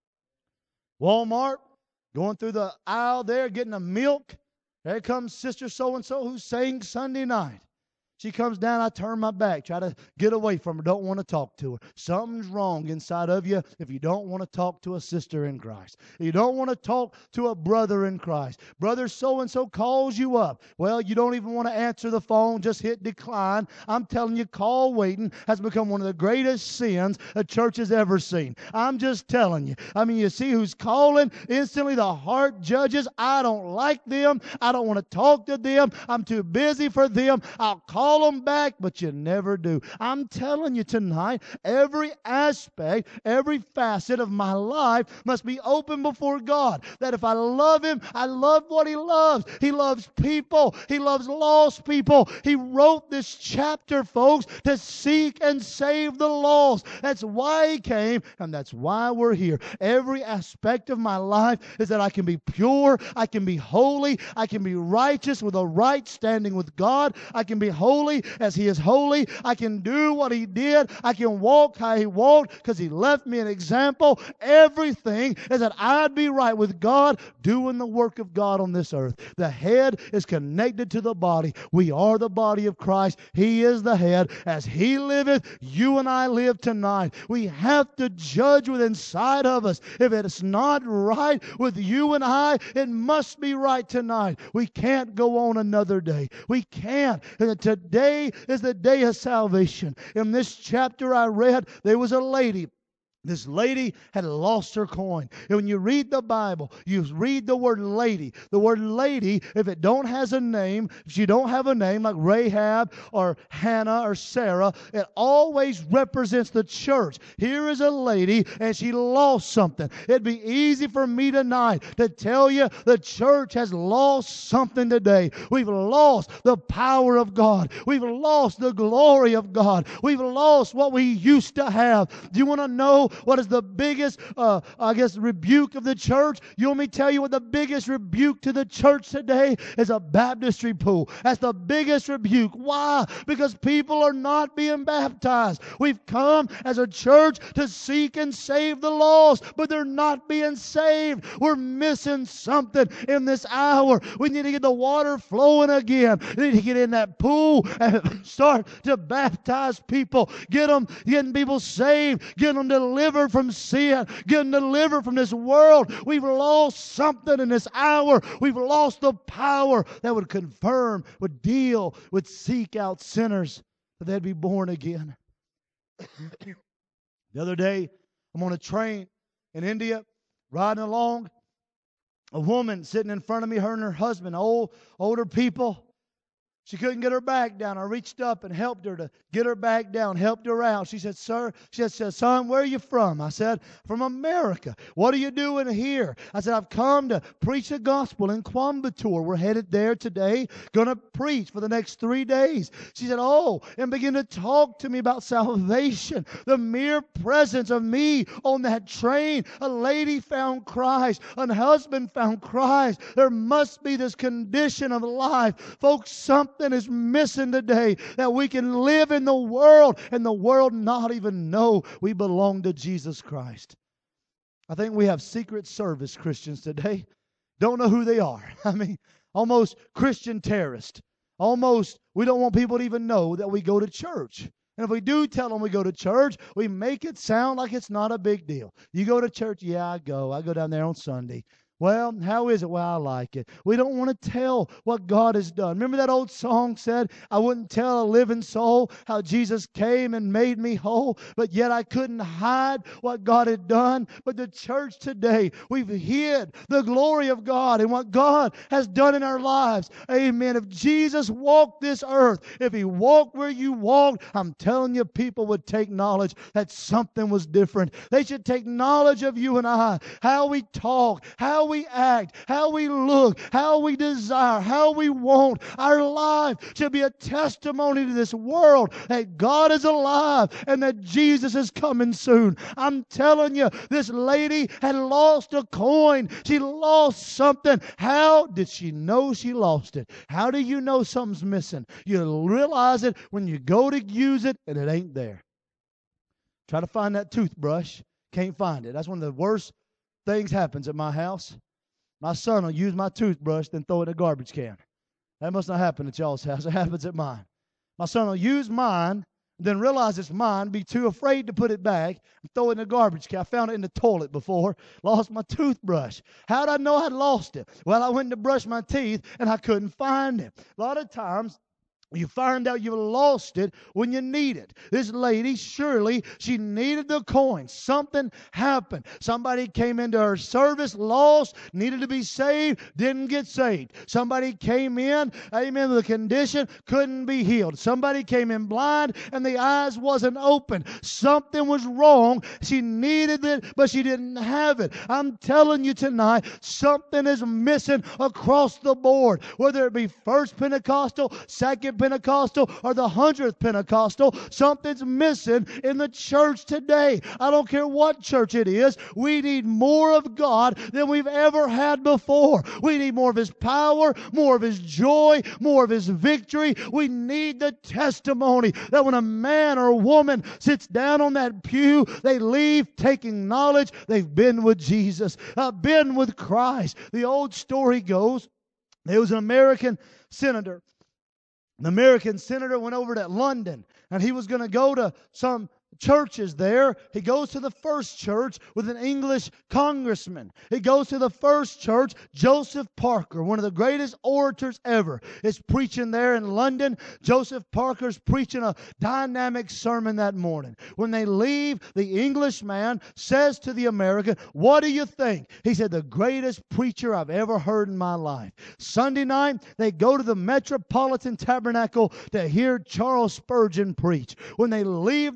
Walmart, going through the aisle there, getting a milk. There comes Sister so-and-so who sang Sunday night. She comes down, I turn my back, try to get away from her, don't want to talk to her. Something's wrong inside of you if you don't want to talk to a sister in Christ. You don't want to talk to a brother in Christ. Brother so-and-so calls you up. Well, you don't even want to answer the phone, just hit decline. I'm telling you, call waiting has become one of the greatest sins a church has ever seen. I'm just telling you. I mean, you see who's calling, instantly the heart judges. I don't like them. I don't want to talk to them. I'm too busy for them. I'll call them back, but you never do. I'm telling you tonight, every aspect, every facet of my life must be open before God. That if I love Him, I love what He loves. He loves people. He loves lost people. He wrote this chapter, folks, to seek and save the lost. That's why He came, and that's why we're here. Every aspect of my life is that I can be pure, I can be holy, I can be righteous with a right standing with God, I can be holy as He is holy. I can do what He did. I can walk how He walked because He left me an example. Everything is that I'd be right with God, doing the work of God on this earth. The head is connected to the body. We are the body of Christ. He is the head. As He liveth, you and I live tonight. We have to judge within inside of us. If it's not right with you and I, it must be right tonight. We can't go on another day. We can't. Today is the day of salvation. In this chapter I read, there was a lady. This lady had lost her coin. And when you read the Bible, you read the word lady. The word lady, if it don't has a name, if she don't have a name like Rahab or Hannah or Sarah, it always represents the church. Here is a lady and she lost something. It'd be easy for me tonight to tell you the church has lost something today. We've lost the power of God. We've lost the glory of God. We've lost what we used to have. Do you want to know what is the biggest, rebuke of the church? You want me to tell you what the biggest rebuke to the church today is? A baptistry pool. That's the biggest rebuke. Why? Because people are not being baptized. We've come as a church to seek and save the lost, but they're not being saved. We're missing something in this hour. We need to get the water flowing again. We need to get in that pool and start to baptize people. Getting people saved, getting them delivered from sin, getting delivered from this world. We've lost something in this hour. We've lost the power that would confirm, would deal, would seek out sinners that they'd be born again. The other day, I'm on a train in India, riding along. A woman sitting in front of me, her and her husband, older people. She couldn't get her back down. I reached up and helped her to get her back down, helped her out. She said, son, where are you from? I said, from America. What are you doing here? I said, I've come to preach the gospel in Coimbatore. We're headed there today, going to preach for the next 3 days. She said, and begin to talk to me about salvation. The mere presence of me on that train. A lady found Christ. A husband found Christ. There must be this condition of life. Folks, something is missing today, that we can live in the world and the world not even know we belong to Jesus Christ. I think we have Secret Service Christians today. Don't know who they are. I mean, almost Christian terrorists. Almost, we don't want people to even know that we go to church. And if we do tell them we go to church, we make it sound like it's not a big deal. You go to church? Yeah, I go. I go down there on Sunday. Well, how is it? Well, I like it. We don't want to tell what God has done. Remember that old song said, I wouldn't tell a living soul how Jesus came and made me whole, but yet I couldn't hide what God had done. But the church today, we've hid the glory of God and what God has done in our lives. Amen. If Jesus walked this earth, if He walked where you walked, I'm telling you, people would take knowledge that something was different. They should take knowledge of you and I, how we talk, how we act, how we look, how we desire, how we want. Our life should be a testimony to this world that God is alive and that Jesus is coming soon. I'm telling you, this lady had lost a coin. She lost something. How did she know she lost it? How do you know something's missing? You realize it when you go to use it and it ain't there. Try to find that toothbrush. Can't find it. That's one of the worst things happens at my house. My son will use my toothbrush, then throw it in a garbage can. That must not happen at y'all's house. It happens at mine. My son will use mine, then realize it's mine, be too afraid to put it back, and throw it in a garbage can. I found it in the toilet before. Lost my toothbrush. How did I know I'd lost it? Well, I went to brush my teeth, and I couldn't find it. A lot of times, you find out you lost it when you need it. This lady, surely she needed the coin. Something happened. Somebody came into her service, lost, needed to be saved, didn't get saved. Somebody came in, amen, with a condition, couldn't be healed. Somebody came in blind and the eyes wasn't open. Something was wrong. She needed it, but she didn't have it. I'm telling you tonight, something is missing across the board. Whether it be First Pentecostal, Second Pentecostal, or the 100th Pentecostal, something's missing in the church today. I don't care what church it is. We need more of God than we've ever had before. We need more of His power, more of His joy, more of His victory. We need the testimony that when a man or a woman sits down on that pew, they leave taking knowledge they've been with Jesus, been with Christ. The old story goes, there was an American senator. The American senator went over to London, and he was going to go to some churches there. He goes to the first church with an English congressman. He goes to the first church. Joseph Parker, one of the greatest orators ever, is preaching there in London. Joseph Parker's preaching a dynamic sermon that morning. When they leave, the Englishman says to the American, "What do you think?" He said, "The greatest preacher I've ever heard in my life." Sunday night, they go to the Metropolitan Tabernacle to hear Charles Spurgeon preach. When they leave the service,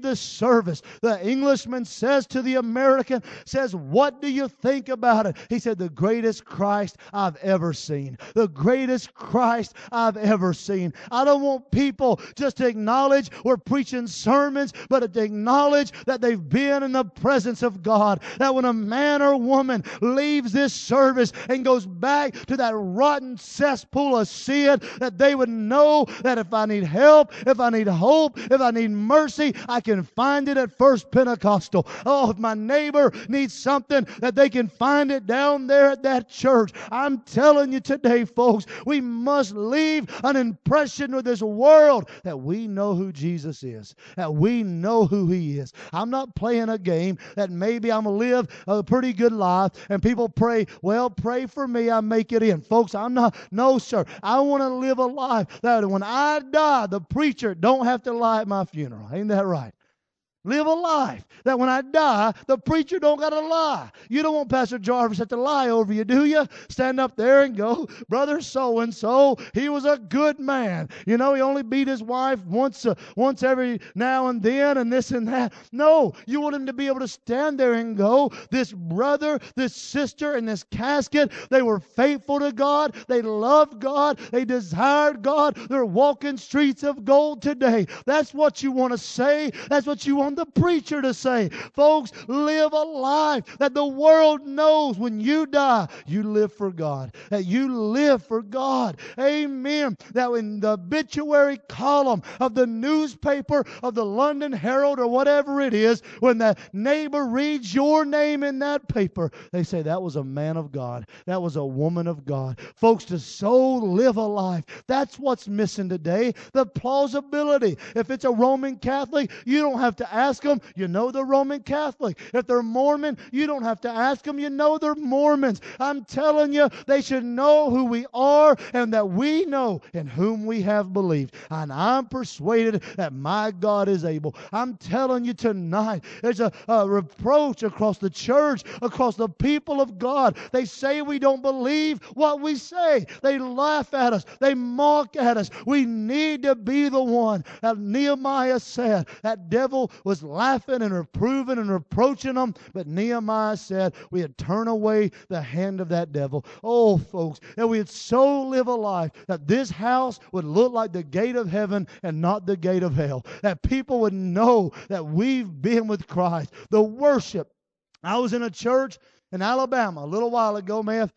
service. The Englishman says to the American, says, what do you think about it? He said, the greatest Christ I've ever seen. The greatest Christ I've ever seen. I don't want people just to acknowledge we're preaching sermons, but to acknowledge that they've been in the presence of God. That when a man or woman leaves this service and goes back to that rotten cesspool of sin, that they would know that if I need help, if I need hope, if I need mercy, I can find it at First Pentecostal. Oh, if my neighbor needs something, that they can find it down there at that church. I'm telling you today, folks, we must leave an impression with this world that we know who Jesus is, that we know who He is. I'm not playing a game that maybe I'm going to live a pretty good life and people pray, well, pray for me, I make it in. Folks, I'm not, no, sir. I want to live a life that when I die, the preacher don't have to lie at my funeral. Ain't that right? Live a life that when I die, the preacher don't got to lie. You don't want Pastor Jarvis to lie over you, do you? Stand up there and go, Brother so-and-so, he was a good man. You know, he only beat his wife once every now and then and this and that. No, you want him to be able to stand there and go, this brother, this sister in this casket, they were faithful to God. They loved God. They desired God. They're walking streets of gold today. That's what you want to say. That's what you want the preacher to say. Folks, live a life that the world knows when you die, you live for God. That you live for God. Amen. That in the obituary column of the newspaper of the London Herald or whatever it is, when the neighbor reads your name in that paper, they say that was a man of God. That was a woman of God. Folks, to so live a life. That's what's missing today. The plausibility. If it's a Roman Catholic, you don't have to ask them, you know they're Roman Catholic. If they're Mormon, you don't have to ask them, you know they're Mormons. I'm telling you, they should know who we are and that we know in whom we have believed. And I'm persuaded that my God is able. I'm telling you tonight, there's a reproach across the church, across the people of God. They say we don't believe what we say. They laugh at us. They mock at us. We need to be the one that Nehemiah said. That devil was laughing and reproving and reproaching them, but Nehemiah said we had turned away the hand of that devil. Oh, folks, that we would so live a life that this house would look like the gate of heaven and not the gate of hell. That people would know that we've been with Christ. The worship. I was in a church in Alabama a little while ago, man.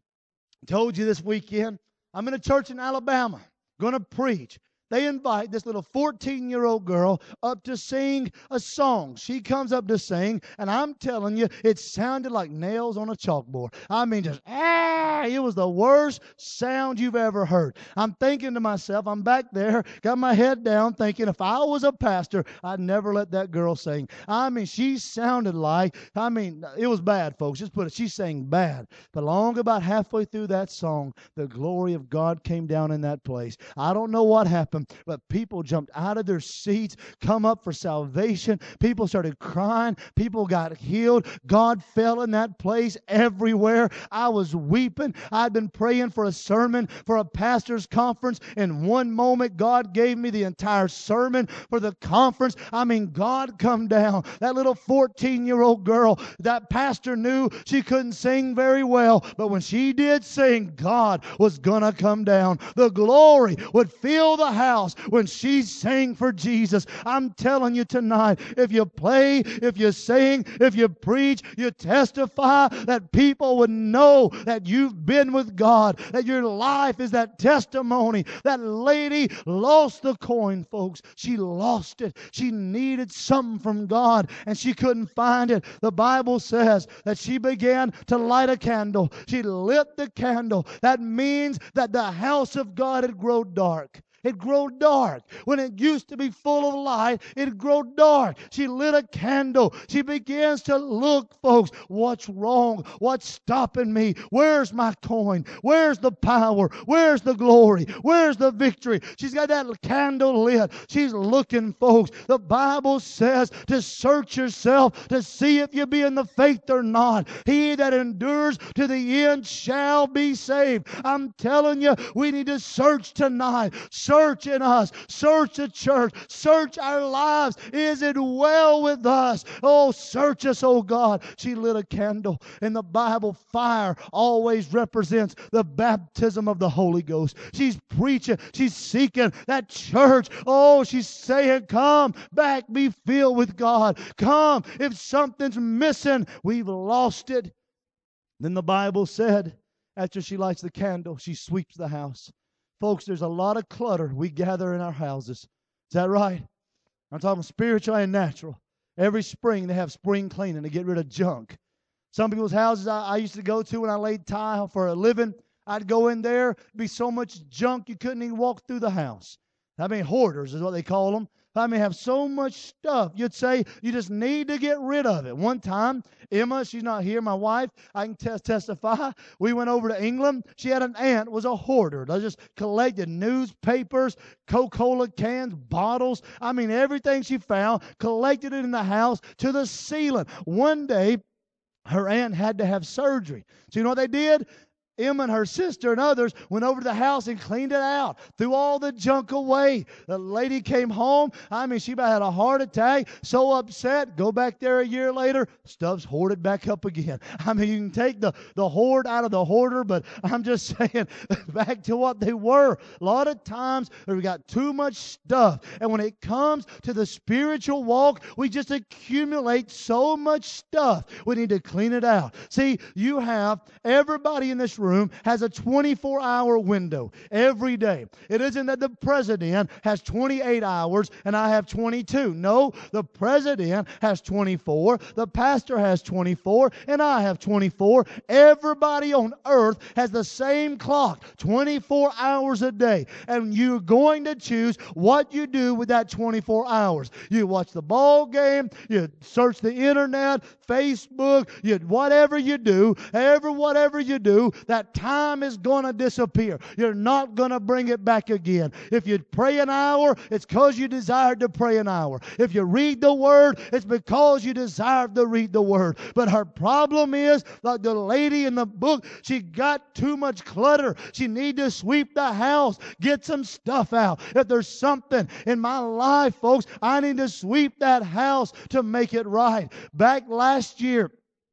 Told you this weekend. I'm in a church in Alabama, going to preach. They invite this little 14-year-old girl up to sing a song. She comes up to sing, and I'm telling you, it sounded like nails on a chalkboard. I mean, just, it was the worst sound you've ever heard. I'm thinking to myself, I'm back there, got my head down, thinking if I was a pastor, I'd never let that girl sing. I mean, she sounded like, it was bad, folks. Just put it, she sang bad. But along about halfway through that song, the glory of God came down in that place. I don't know what happened, but people jumped out of their seats, come up for salvation. People started crying. People got healed. God fell in that place everywhere. I was weeping. I'd been praying for a sermon for a pastor's conference. In one moment, God gave me the entire sermon for the conference. I mean, God come down. That little 14-year-old girl, that pastor knew she couldn't sing very well, but when she did sing, God was going to come down. The glory would fill the house when she sang for Jesus. I'm telling you tonight, if you play, if you sing, if you preach, you testify, that people would know that you've been with God, that your life is that testimony. That lady lost the coin, folks. She lost it. She needed something from God, and she couldn't find it. The Bible says that she began to light a candle. She lit the candle. That means that the house of God had grown dark. It grew dark. When it used to be full of light, it grew dark. She lit a candle. She begins to look, folks, what's wrong? What's stopping me? Where's my coin? Where's the power? Where's the glory? Where's the victory? She's got that candle lit. She's looking, folks. The Bible says to search yourself to see if you be in the faith or not. He that endures to the end shall be saved. I'm telling you, we need to search tonight. Search in us. Search the church. Search our lives. Is it well with us? Oh, search us, oh God. She lit a candle. In the Bible, fire always represents the baptism of the Holy Ghost. She's preaching. She's seeking that church. Oh, she's saying, come back, be filled with God. Come. If something's missing, we've lost it. Then the Bible said, after she lights the candle, she sweeps the house. Folks, there's a lot of clutter we gather in our houses. Is that right? I'm talking spiritual and natural. Every spring they have spring cleaning to get rid of junk. Some people's houses I used to go to when I laid tile for a living, I'd go in there, be so much junk you couldn't even walk through the house. I mean, hoarders is what they call them. I mean, have so much stuff. You'd say you just need to get rid of it. One time, Emma, she's not here, my wife, I can testify. We went over to England. She had an aunt was a hoarder. They just collected newspapers, Coca-Cola cans, bottles. I mean, everything she found, collected it in the house to the ceiling. One day, her aunt had to have surgery. So you know what they did? Emma and her sister and others went over to the house and cleaned it out, threw all the junk away. The lady came home. I mean, she about had a heart attack, so upset. Go back there a year later, stuff's hoarded back up again. I mean, you can take the hoard out of the hoarder, but I'm just saying, back to what they were. A lot of times, we got too much stuff. And when it comes to the spiritual walk, we just accumulate so much stuff. We need to clean it out. See, you have everybody in this room has a 24-hour window every day. It isn't that the president has 28 hours and I have 22. No, the president has 24, the pastor has 24, and I have 24. Everybody on earth has the same clock, 24 hours a day. And you're going to choose what you do with that 24 hours. You watch the ball game, you search the internet, Facebook, whatever you do, whatever you do, that time is going to disappear. You're not going to bring it back again. If you pray an hour, it's because you desired to pray an hour. If you read the Word, it's because you desired to read the Word. But her problem is, like the lady in the book, she got too much clutter. She need to sweep the house, get some stuff out. If there's something in my life, folks, I need to sweep that house to make it right. Back last year,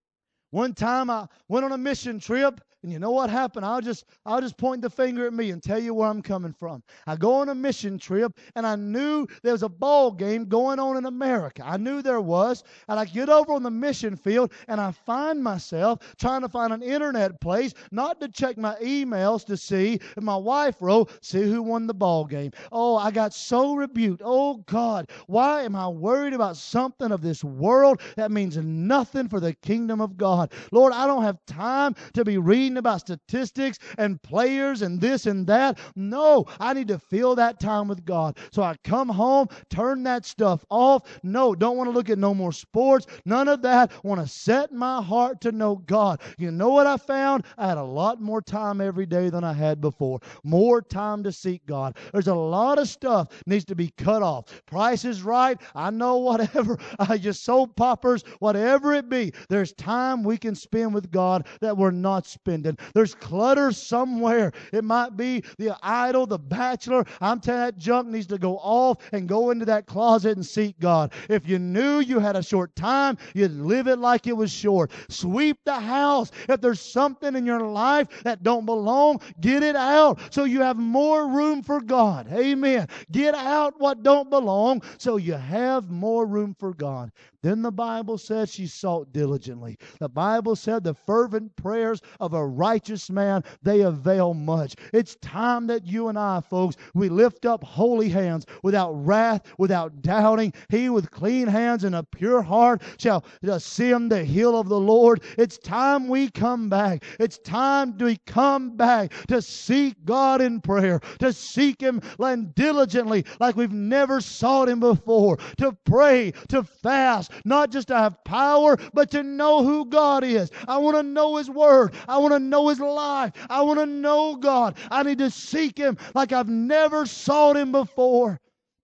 one time I went on a mission trip. And you know what happened? I'll just point the finger at me and tell you where I'm coming from. I go on a mission trip, and I knew there was a ball game going on in America. I knew there was. And I get over on the mission field, and I find myself trying to find an internet place, not to check my emails to see, and my wife wrote, see who won the ball game. Oh, I got so rebuked. Oh, God, why am I worried about something of this world that means nothing for the kingdom of God? Lord, I don't have time to be reading about statistics and players and this and that. No, I need to fill that time with God. So I come home, turn that stuff off. No, don't want to look at no more sports. None of that. Want to set my heart to know God. You know what I found? I had a lot more time every day than I had before. More time to seek God. There's a lot of stuff needs to be cut off. Price is Right. I know whatever. Just soap poppers, whatever it be. There's time we can spend with God that we're not spending. There's clutter somewhere. It might be the idol, the bachelor. I'm telling you, that junk needs to go off and go into that closet and seek God. If you knew you had a short time, you'd live it like it was short. Sweep the house. If there's something in your life that don't belong, get it out so you have more room for God. Amen. Get out what don't belong so you have more room for God. Then the Bible says she sought diligently. The Bible said the fervent prayers of a righteous man, they avail much. It's time that you and I, folks, we lift up holy hands without wrath, without doubting. He with clean hands and a pure heart shall ascend the hill of the Lord. It's time we come back. It's time we come back to seek God in prayer, to seek Him diligently like we've never sought Him before, to pray, to fast, not just to have power, but to know who God is. I want to know His Word. I want to know His life. I want to know God. I need to seek Him like I've never sought Him before.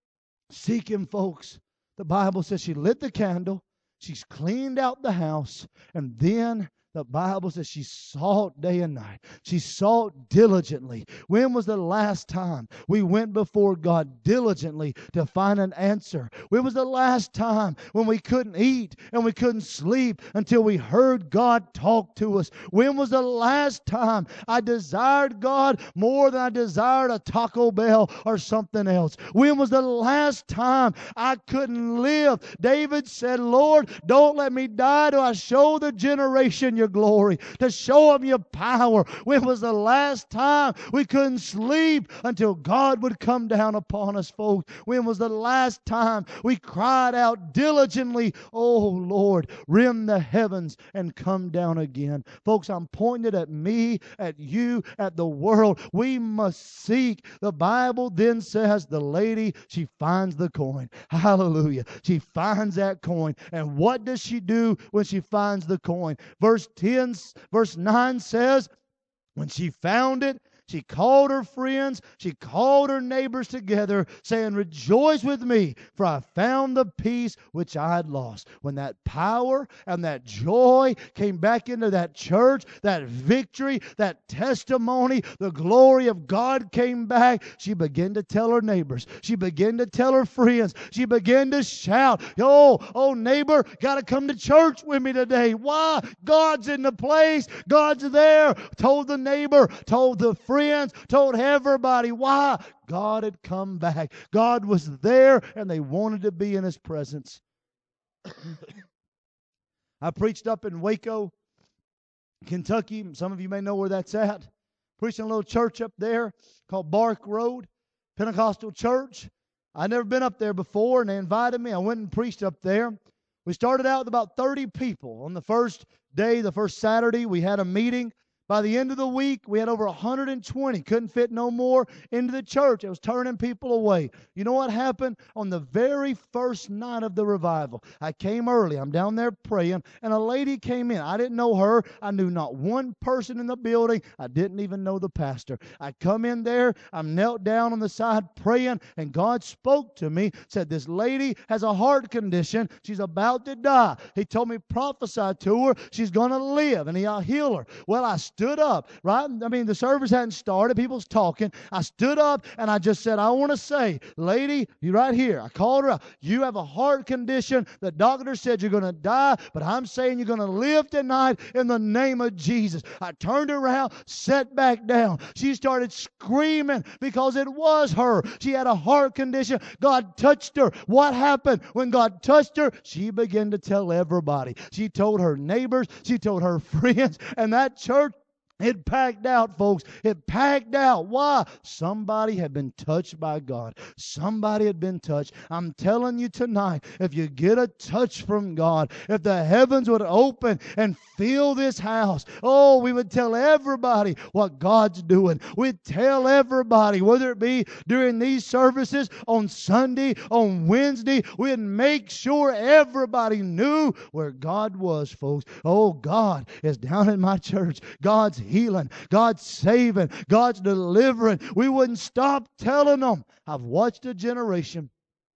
Seek Him, folks. The Bible says she lit the candle. She's cleaned out the house. And then The Bible says she sought day and night. She sought diligently. When was the last time we went before God diligently to find an answer? When was the last time when we couldn't eat and we couldn't sleep until we heard God talk to us? When was the last time I desired God more than I desired a Taco Bell or something else? When was the last time I couldn't live? David said, Lord, don't let me die till I show the generation your glory, to show them your power. When was the last time we couldn't sleep until God would come down upon us, folks? When was the last time we cried out diligently, oh Lord, rend the heavens and come down again? Folks, I'm pointing at me, at you, at the world. We must seek. The Bible then says the lady, she finds the coin. Hallelujah. She finds that coin. And what does she do when she finds the coin? Verse 9 says, when she found it, she called her friends, she called her neighbors together, saying, rejoice with me, for I found the piece which I had lost. When that power and that joy came back into that church, that victory, that testimony, the glory of God came back, she began to tell her neighbors. She began to tell her friends. She began to shout, oh neighbor, got to come to church with me today. Why? God's in the place. God's there. Told the neighbor, told the friends, told everybody. Why? God had come back. God was there, and they wanted to be in His presence. I preached up in Waco, Kentucky. Some of you may know where that's at. Preached in a little church up there called Bark Road, Pentecostal church. I'd never been up there before, and they invited me. I went and preached up there. We started out with about 30 people. On the first day, the first Saturday, we had a meeting. By the end of the week, we had over 120. Couldn't fit no more into the church. It was turning people away. You know what happened? On the very first night of the revival, I came early. I'm down there praying, and a lady came in. I didn't know her. I knew not one person in the building. I didn't even know the pastor. I come in there. I'm knelt down on the side praying, and God spoke to me, said, this lady has a heart condition. She's about to die. He told me, prophesy to her. She's going to live, and He'll heal her. Well, I stood up, right? I mean, the service hadn't started. People's talking. I stood up and I just said, I want to say, lady, you right here. I called her up. You have a heart condition. The doctor said you're going to die, but I'm saying you're going to live tonight in the name of Jesus. I turned around, sat back down. She started screaming because it was her. She had a heart condition. God touched her. What happened when God touched her? She began to tell everybody. She told her neighbors. She told her friends. And that church, it packed out, folks. It packed out. Why? Somebody had been touched by God. Somebody had been touched. I'm telling you tonight, if you get a touch from God, if the heavens would open and fill this house, oh, we would tell everybody what God's doing. We'd tell everybody, whether it be during these services, on Sunday, on Wednesday, we'd make sure everybody knew where God was, folks. Oh, God is down in my church. God's healing, God's saving, God's delivering. We wouldn't stop telling them. I've watched a generation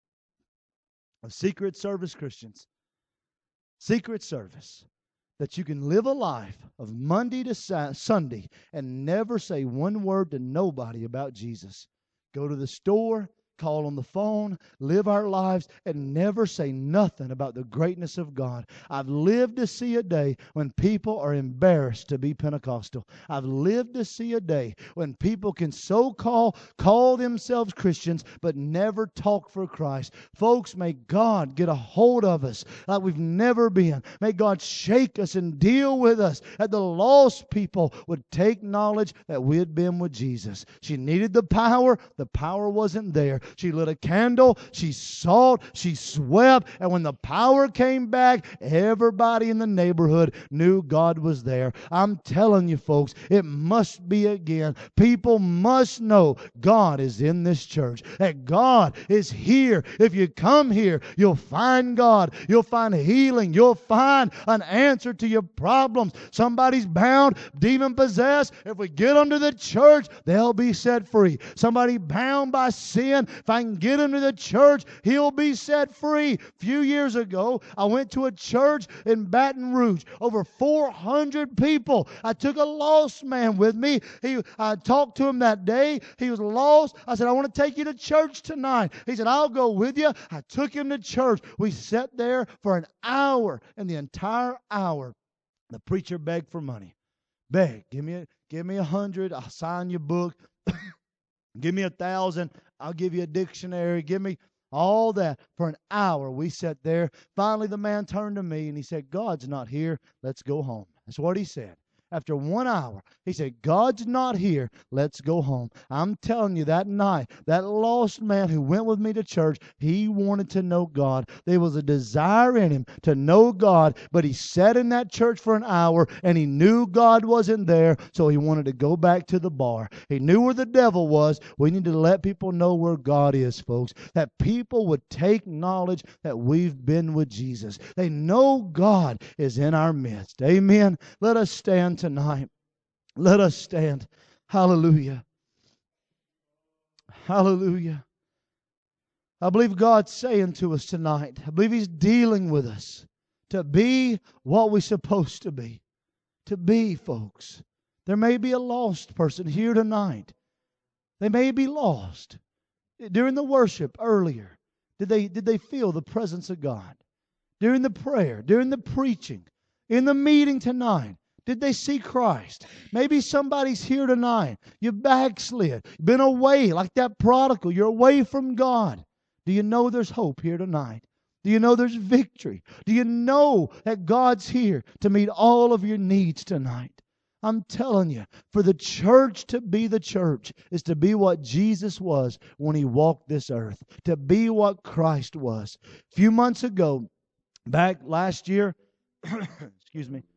of Secret Service Christians. Secret Service. That you can live a life of Monday to Sunday and never say one word to nobody about Jesus. Go to the store, call on the phone, live our lives, and never say nothing about the greatness of God. I've lived to see a day when people are embarrassed to be Pentecostal. I've lived to see a day when people can call themselves Christians, but never talk for Christ. Folks, may God get a hold of us like we've never been. May God shake us and deal with us, that the lost people would take knowledge that we had been with Jesus. She needed the power wasn't there. She lit a candle, she sought, she swept, and when the power came back, everybody in the neighborhood knew God was there. I'm telling you, folks, it must be again. People must know God is in this church, that God is here. If you come here, you'll find God. You'll find healing. You'll find an answer to your problems. Somebody's bound, demon possessed. If we get under the church, they'll be set free. Somebody bound by sin, If I can get him to the church, he'll be set free. A few years ago, I went to a church in Baton Rouge. Over 400 people. I took a lost man with me. I talked to him that day. He was lost. I said, I want to take you to church tonight. He said, I'll go with you. I took him to church. We sat there for an hour, and the entire hour, the preacher begged for money. Beg, give me $100. I'll sign your book. Give me $1,000. I'll give you a dictionary. Give me all that. For an hour, we sat there. Finally, the man turned to me and he said, God's not here. Let's go home. That's what he said. After 1 hour, he said, God's not here. Let's go home. I'm telling you, that night, that lost man who went with me to church, he wanted to know God. There was a desire in him to know God, but he sat in that church for an hour and he knew God wasn't there, so he wanted to go back to the bar. He knew where the devil was. We need to let people know where God is, folks. That people would take knowledge that we've been with Jesus. They know God is in our midst. Amen. Let us stand tonight. Let us stand. Hallelujah. Hallelujah. I believe God's saying to us tonight, I believe He's dealing with us to be what we're supposed to be. To be, folks. There may be a lost person here tonight. They may be lost. During the worship earlier, did they feel the presence of God? During the prayer, during the preaching, in the meeting tonight, did they see Christ? Maybe somebody's here tonight. You backslid. You've been away like that prodigal. You're away from God. Do you know there's hope here tonight? Do you know there's victory? Do you know that God's here to meet all of your needs tonight? I'm telling you, for the church to be the church is to be what Jesus was when He walked this earth. To be what Christ was. A few months ago, back last year, excuse me,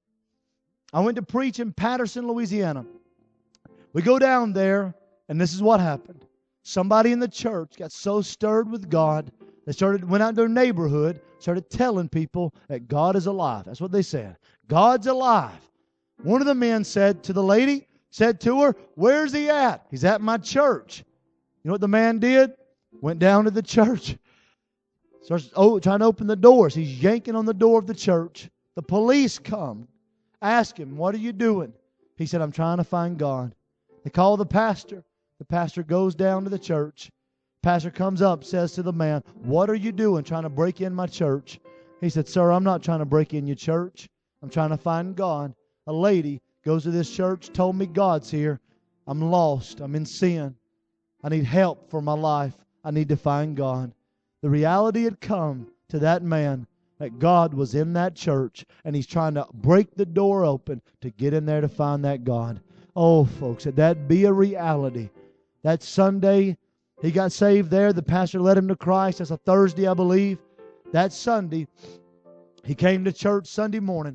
I went to preach in Patterson, Louisiana. We go down there, and this is what happened. Somebody in the church got so stirred with God, they went out in their neighborhood, started telling people that God is alive. That's what they said. God's alive. One of the men said to the lady, said to her, "Where's He at?" "He's at my church." You know what the man did? Went down to the church. Starts trying to open the doors. He's yanking on the door of the church. The police come. Ask him, "What are you doing?" He said, "I'm trying to find God." They call the pastor. The pastor goes down to the church. Pastor comes up, says to the man, "What are you doing trying to break in my church?" He said, "Sir, I'm not trying to break in your church. I'm trying to find God. A lady goes to this church, told me God's here. I'm lost. I'm in sin. I need help for my life. I need to find God." The reality had come to that man that God was in that church, and he's trying to break the door open to get in there to find that God. Oh, folks, that that be a reality. That Sunday, he got saved there. The pastor led him to Christ. That's a Thursday, I believe. That Sunday, he came to church Sunday morning.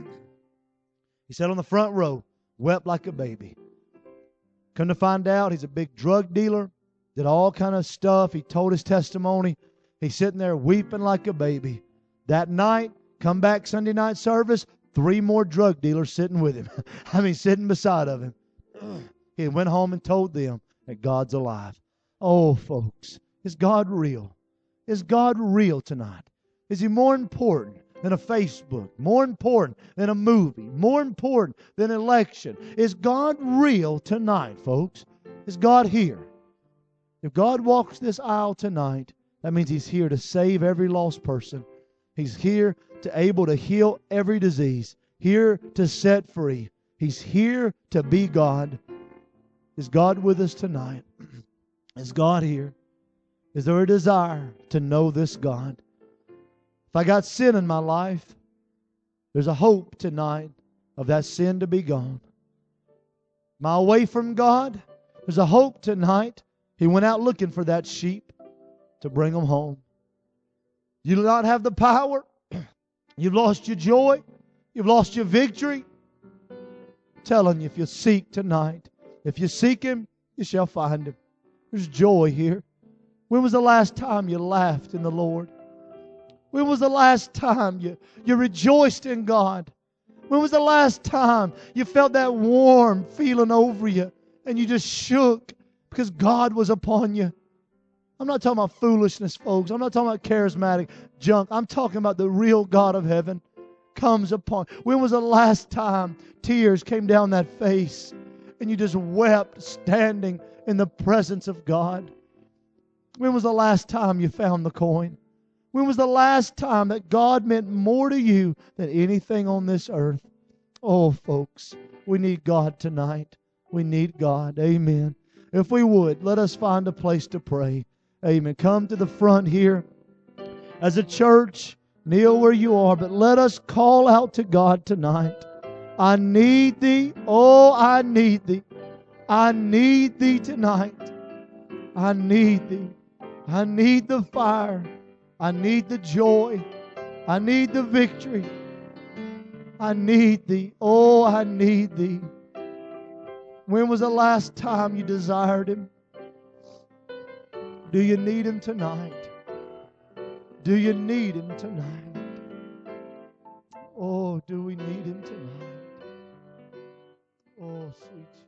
He sat on the front row, wept like a baby. Come to find out, he's a big drug dealer, did all kind of stuff. He told his testimony. He's sitting there weeping like a baby. That night, come back Sunday night service, 3 more drug dealers sitting with him. I mean, sitting beside of him. He went home and told them that God's alive. Oh, folks, is God real? Is God real tonight? Is He more important than a Facebook? More important than a movie? More important than an election? Is God real tonight, folks? Is God here? If God walks this aisle tonight, that means He's here to save every lost person. He's here to able to heal every disease. Here to set free. He's here to be God. Is God with us tonight? Is God here? Is there a desire to know this God? If I got sin in my life, there's a hope tonight of that sin to be gone. Am I away from God? There's a hope tonight. He went out looking for that sheep to bring them home. You do not have the power. You've lost your joy. You've lost your victory. I'm telling you, if you seek tonight, if you seek Him, you shall find Him. There's joy here. When was the last time you laughed in the Lord? When was the last time you rejoiced in God? When was the last time you felt that warm feeling over you and you just shook because God was upon you? I'm not talking about foolishness, folks. I'm not talking about charismatic junk. I'm talking about the real God of heaven comes upon. When was the last time tears came down that face and you just wept standing in the presence of God? When was the last time you found the coin? When was the last time that God meant more to you than anything on this earth? Oh, folks, we need God tonight. We need God. Amen. If we would, let us find a place to pray. Amen. Come to the front here. As a church, kneel where you are, but let us call out to God tonight. I need Thee. Oh, I need Thee. I need Thee tonight. I need Thee. I need the fire. I need the joy. I need the victory. I need Thee. Oh, I need Thee. When was the last time you desired Him? Do you need Him tonight? Do you need Him tonight? Oh, do we need Him tonight? Oh, sweet Jesus.